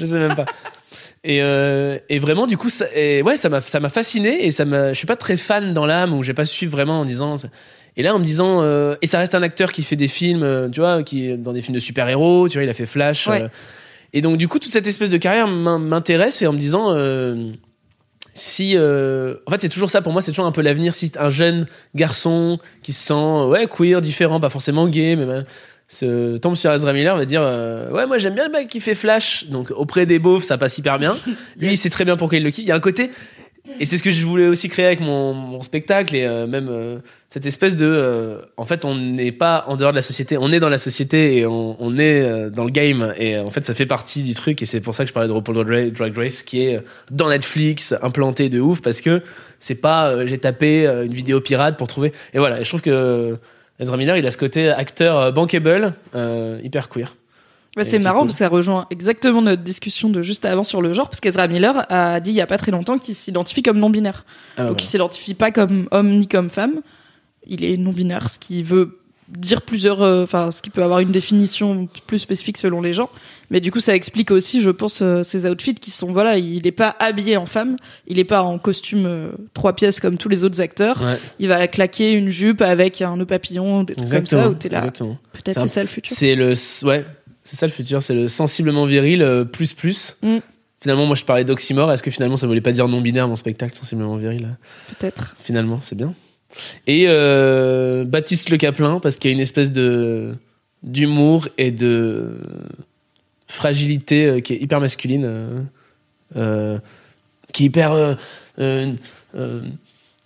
Et vraiment, du coup, ça m'a fasciné. Et je suis pas très fan dans l'âme, ou j'ai pas suivi vraiment en disant. Et là, en me disant, et ça reste un acteur qui fait des films, tu vois, qui est dans des films de super-héros. Tu vois, il a fait Flash. Et donc, du coup, toute cette espèce de carrière m'intéresse, et en me disant. Si en fait c'est toujours ça pour moi, c'est toujours un peu l'avenir. Si un jeune garçon qui se sent queer, différent, pas forcément gay, mais tombe sur Ezra Miller, va dire moi j'aime bien le mec qui fait Flash, donc auprès des beaufs ça passe hyper bien. Lui il sait très bien pourquoi il le kiffe. Il y a un côté, et c'est ce que je voulais aussi créer avec mon spectacle, et même cette espèce de en fait on n'est pas en dehors de la société, on est dans la société, et on est dans le game, et en fait ça fait partie du truc. Et c'est pour ça que je parlais de RuPaul's Drag Race, qui est dans Netflix, implanté de ouf, parce que c'est pas j'ai tapé une vidéo pirate pour trouver. Et voilà, et je trouve que Ezra Miller il a ce côté acteur bankable, hyper queer. C'est marrant, cool. Parce que ça rejoint exactement notre discussion de juste avant sur le genre, parce qu'Ezra Miller a dit il y a pas très longtemps qu'il s'identifie comme non-binaire. Donc il s'identifie pas comme homme ni comme femme. Il est non-binaire, ce qui veut dire ce qui peut avoir une définition plus spécifique selon les gens. Mais du coup, ça explique aussi, je pense, ses outfits qui sont, il est pas habillé en femme, il est pas en costume 3 pièces comme tous les autres acteurs. Ouais. Il va claquer une jupe avec un nœud papillon, des trucs comme ça, où t'es là. Exactement. Peut-être c'est ça le futur. C'est ça le futur, c'est le sensiblement viril plus. Finalement, moi je parlais d'oxymore. Est-ce que finalement ça voulait pas dire non-binaire mon spectacle, sensiblement viril? Peut-être. Finalement, c'est bien. Et Baptiste Le Caplin, parce qu'il y a une espèce d'humour et de fragilité qui est hyper masculine, qui est hyper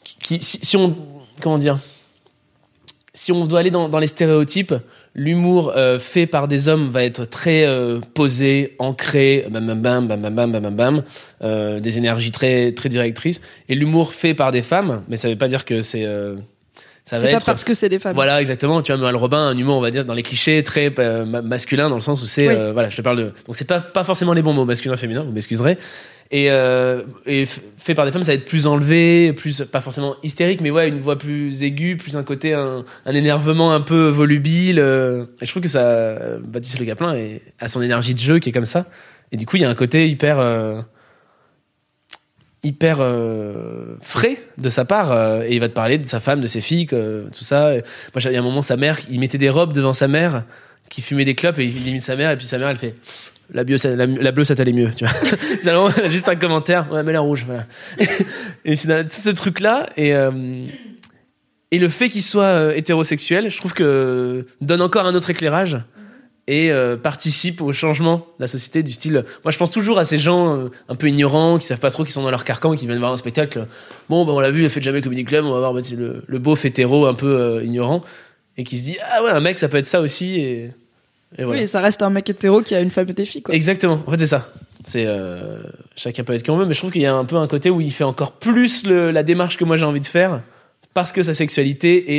si on, comment dire, si on doit aller dans les stéréotypes, l'humour fait par des hommes va être très posé, ancré, bam bam bam bam bam bam bam bam, des énergies très très directrices. Et l'humour fait par des femmes, mais ça veut pas dire que c'est ça va C'est être pas parce que c'est des femmes. voilà, exactement. Tu vois, Noël Robin, un humour, on va dire, dans les clichés, très masculin, dans le sens où c'est, Oui. voilà, je te parle de. Donc c'est pas forcément les bons mots, masculin, féminin, vous m'excuserez. Et fait par des femmes, ça va être plus enlevé, plus, pas forcément hystérique, mais ouais, une voix plus aiguë, plus un côté, un énervement un peu volubile. Et je trouve que ça, Baptiste Le Caplin a son énergie de jeu qui est comme ça. Et du coup, il y a un côté hyper frais de sa part, et il va te parler de sa femme, de ses filles, tout ça. Et moi, il y a un moment, sa mère, il mettait des robes devant sa mère qui fumait des clopes, et il imite sa mère, et puis sa mère, elle fait la bleue, ça t'allait mieux, tu vois. Finalement, elle a juste un commentaire, ouais, mais la rouge, voilà. Et finalement, ce truc là, et le fait qu'il soit hétérosexuel, je trouve que donne encore un autre éclairage et participe au changement de la société, du style. Moi, je pense toujours à ces gens un peu ignorants, qui savent pas trop, qui sont dans leur carcan, qui viennent voir un spectacle. Bon, on l'a vu, il a fait jamais Comedy Club, on va voir le beauf hétéro un peu ignorant, et qui se dit, ah ouais, un mec, ça peut être ça aussi, et voilà. Oui, ça reste un mec hétéro qui a une femme et des filles, quoi. Exactement. En fait, c'est ça. C'est chacun peut être qui on veut, mais je trouve qu'il y a un peu un côté où il fait encore plus la démarche que moi j'ai envie de faire, parce que sa sexualité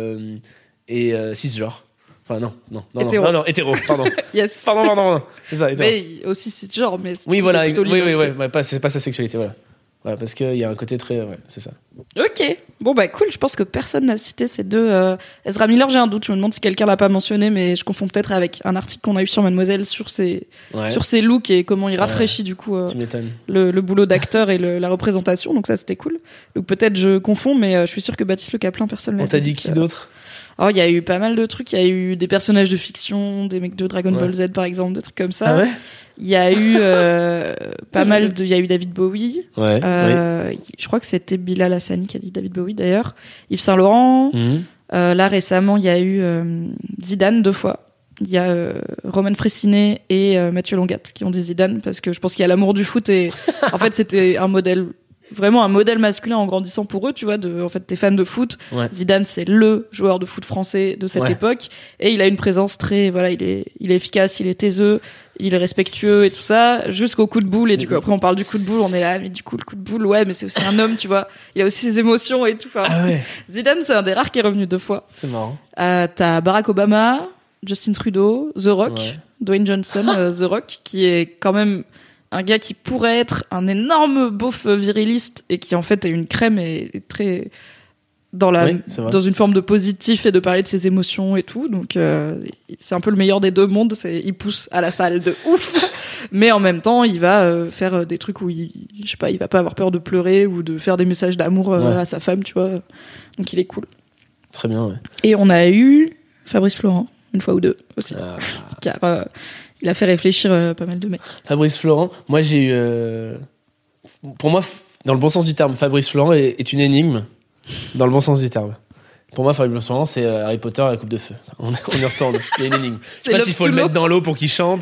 est cisgenre. Enfin non, hétéro, pardon. Yes. Pardon. C'est ça, hétéro. Mais aussi cisgenre, mais Oui, voilà, c'est plutôt l'identité. c'est pas sa sexualité, voilà. Voilà, parce qu'il y a un côté très, ouais, c'est ça. Ok, bon bah cool, je pense que personne n'a cité ces deux. Ezra Miller, j'ai un doute, je me demande si quelqu'un l'a pas mentionné, mais je confonds peut-être avec un article qu'on a eu sur Mademoiselle sur ses looks et comment il rafraîchit du coup tu m'étonnes. le boulot d'acteur et la représentation, donc ça c'était cool. Donc peut-être je confonds, mais je suis sûre que Baptiste Le Caplin, personne l'a On t'a dit qui d'autre? Oh, il y a eu pas mal de trucs, il y a eu des personnages de fiction, des mecs de Dragon Ball Z par exemple, des trucs comme ça. Ah ouais? Il y a eu pas mal de. Il y a eu David Bowie. Ouais. Je crois que c'était Bilal Hassani qui a dit David Bowie d'ailleurs. Yves Saint Laurent. Là récemment, il y a eu Zidane 2 fois. Il y a Roman Frécinet et Mathieu Longat qui ont dit Zidane parce que je pense qu'il y a l'amour du foot et en fait c'était vraiment un modèle masculin en grandissant pour eux, tu vois, en fait, t'es fan de foot. Ouais. Zidane, c'est le joueur de foot français de cette époque. Et il a une présence très, voilà, il est efficace, il est taiseux, il est respectueux et tout ça, jusqu'au coup de boule. Et du coup, après, on parle du coup de boule, on est là, mais du coup, le coup de boule, ouais, mais c'est aussi un homme, tu vois. Il a aussi ses émotions et tout. Enfin, Zidane, c'est un des rares qui est revenu 2 fois. C'est marrant. T'as Barack Obama, Justin Trudeau, The Rock, Dwayne Johnson, The Rock, qui est quand même un gars qui pourrait être un énorme beauf viriliste et qui en fait est une crème et très dans une forme de positif et de parler de ses émotions et tout, donc c'est un peu le meilleur des 2 mondes, il pousse à la salle de ouf mais en même temps il va faire des trucs où il va pas avoir peur de pleurer ou de faire des messages d'amour à sa femme, tu vois, donc il est cool. Très bien, ouais. Et on a eu Fabrice Florent une fois ou 2 aussi car il a fait réfléchir pas mal de mecs. Fabrice Florent, moi j'ai eu... Pour moi, dans le bon sens du terme, Fabrice Florent est une énigme, dans le bon sens du terme. Pour moi, Fabrice Florent, c'est Harry Potter et la coupe de feu. On y retourne, il y a une énigme. Je sais pas s'il faut le mettre dans l'eau pour qu'il chante.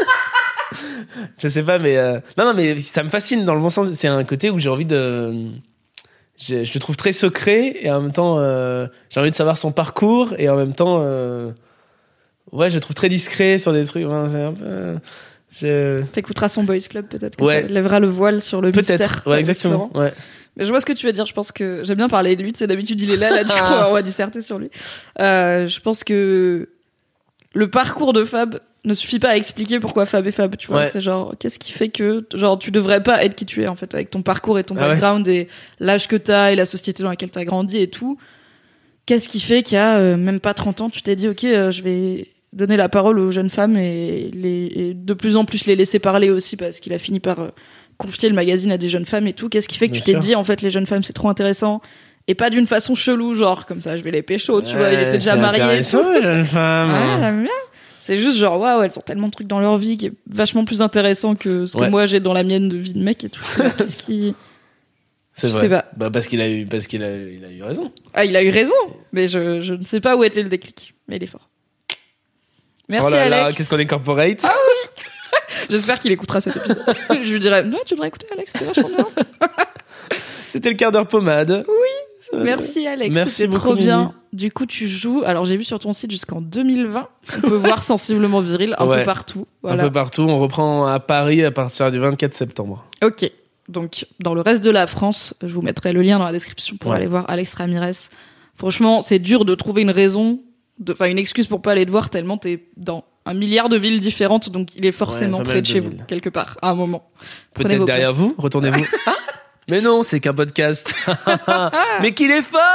Je sais pas, mais... Non, mais ça me fascine dans le bon sens. C'est un côté où j'ai envie de... Je le trouve très secret, et en même temps, j'ai envie de savoir son parcours, et en même temps... Ouais, je le trouve très discret sur des trucs. Enfin, c'est un peu. T'écouteras son Boys Club, peut-être que ça lèvera le voile sur le mystère. Peut-être, ouais, exactement. Ouais. Mais je vois ce que tu veux dire. Je pense que j'aime bien parler de lui. Tu sais, d'habitude il est là, du coup, on va disserter sur lui. Je pense que le parcours de Fab ne suffit pas à expliquer pourquoi Fab est Fab. Tu vois, c'est genre qu'est-ce qui fait que genre tu devrais pas être qui tu es en fait avec ton parcours et ton background et l'âge que t'as et la société dans laquelle t'as grandi et tout. Qu'est-ce qui fait qu'il y a même pas 30 ans, tu t'es dit ok, je vais donner la parole aux jeunes femmes et de plus en plus les laisser parler aussi parce qu'il a fini par confier le magazine à des jeunes femmes et tout. Qu'est-ce qui fait que tu t'es dit en fait les jeunes femmes c'est trop intéressant et pas d'une façon chelou genre comme ça je vais les pécho, tu vois, il était déjà marié. C'est intéressant les jeunes femmes. Ah, j'aime bien. C'est juste genre waouh, elles ont tellement de trucs dans leur vie qui est vachement plus intéressant que ce que moi j'ai dans la mienne de vie de mec et tout. Qu'est-ce qui... C'est je vrai. sais pas. Bah parce qu'il a eu raison. Ah, il a eu raison, mais je ne sais pas où était le déclic, mais il est fort. Merci Alex. Qu'est-ce qu'on est corporate. Ah oui. J'espère qu'il écoutera cet épisode. Je lui dirai, non, tu devrais écouter Alex, c'était vachement bien. C'était le quart d'heure pommade. Oui. Merci Alex, Merci c'était beaucoup, trop bien. Mimi. Du coup, tu joues. Alors, j'ai vu sur ton site jusqu'en 2020. On peut voir Sensiblement Viril un peu partout. Voilà. Un peu partout. On reprend à Paris à partir du 24 septembre. Ok. Donc, dans le reste de la France, je vous mettrai le lien dans la description pour aller voir Alex Ramirez. Franchement, c'est dur de trouver une raison, une excuse pour pas aller te voir tellement t'es dans un milliard de villes différentes, donc il est forcément près de chez vous, quelque part, à un moment. Peut-être derrière vous, retournez-vous. Mais non, c'est qu'un podcast. Mais qu'il est fort!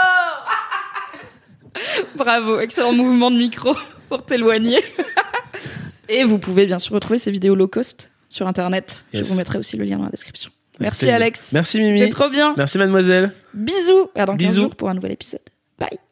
Bravo, excellent mouvement de micro pour t'éloigner. Et vous pouvez bien sûr retrouver ces vidéos low cost sur internet. Yes. Je vous mettrai aussi le lien dans la description. Merci Alex. Merci Mimi. C'était trop bien. Merci mademoiselle. Bisous. À dans 15 Bisous. jours pour un nouvel épisode. Bye.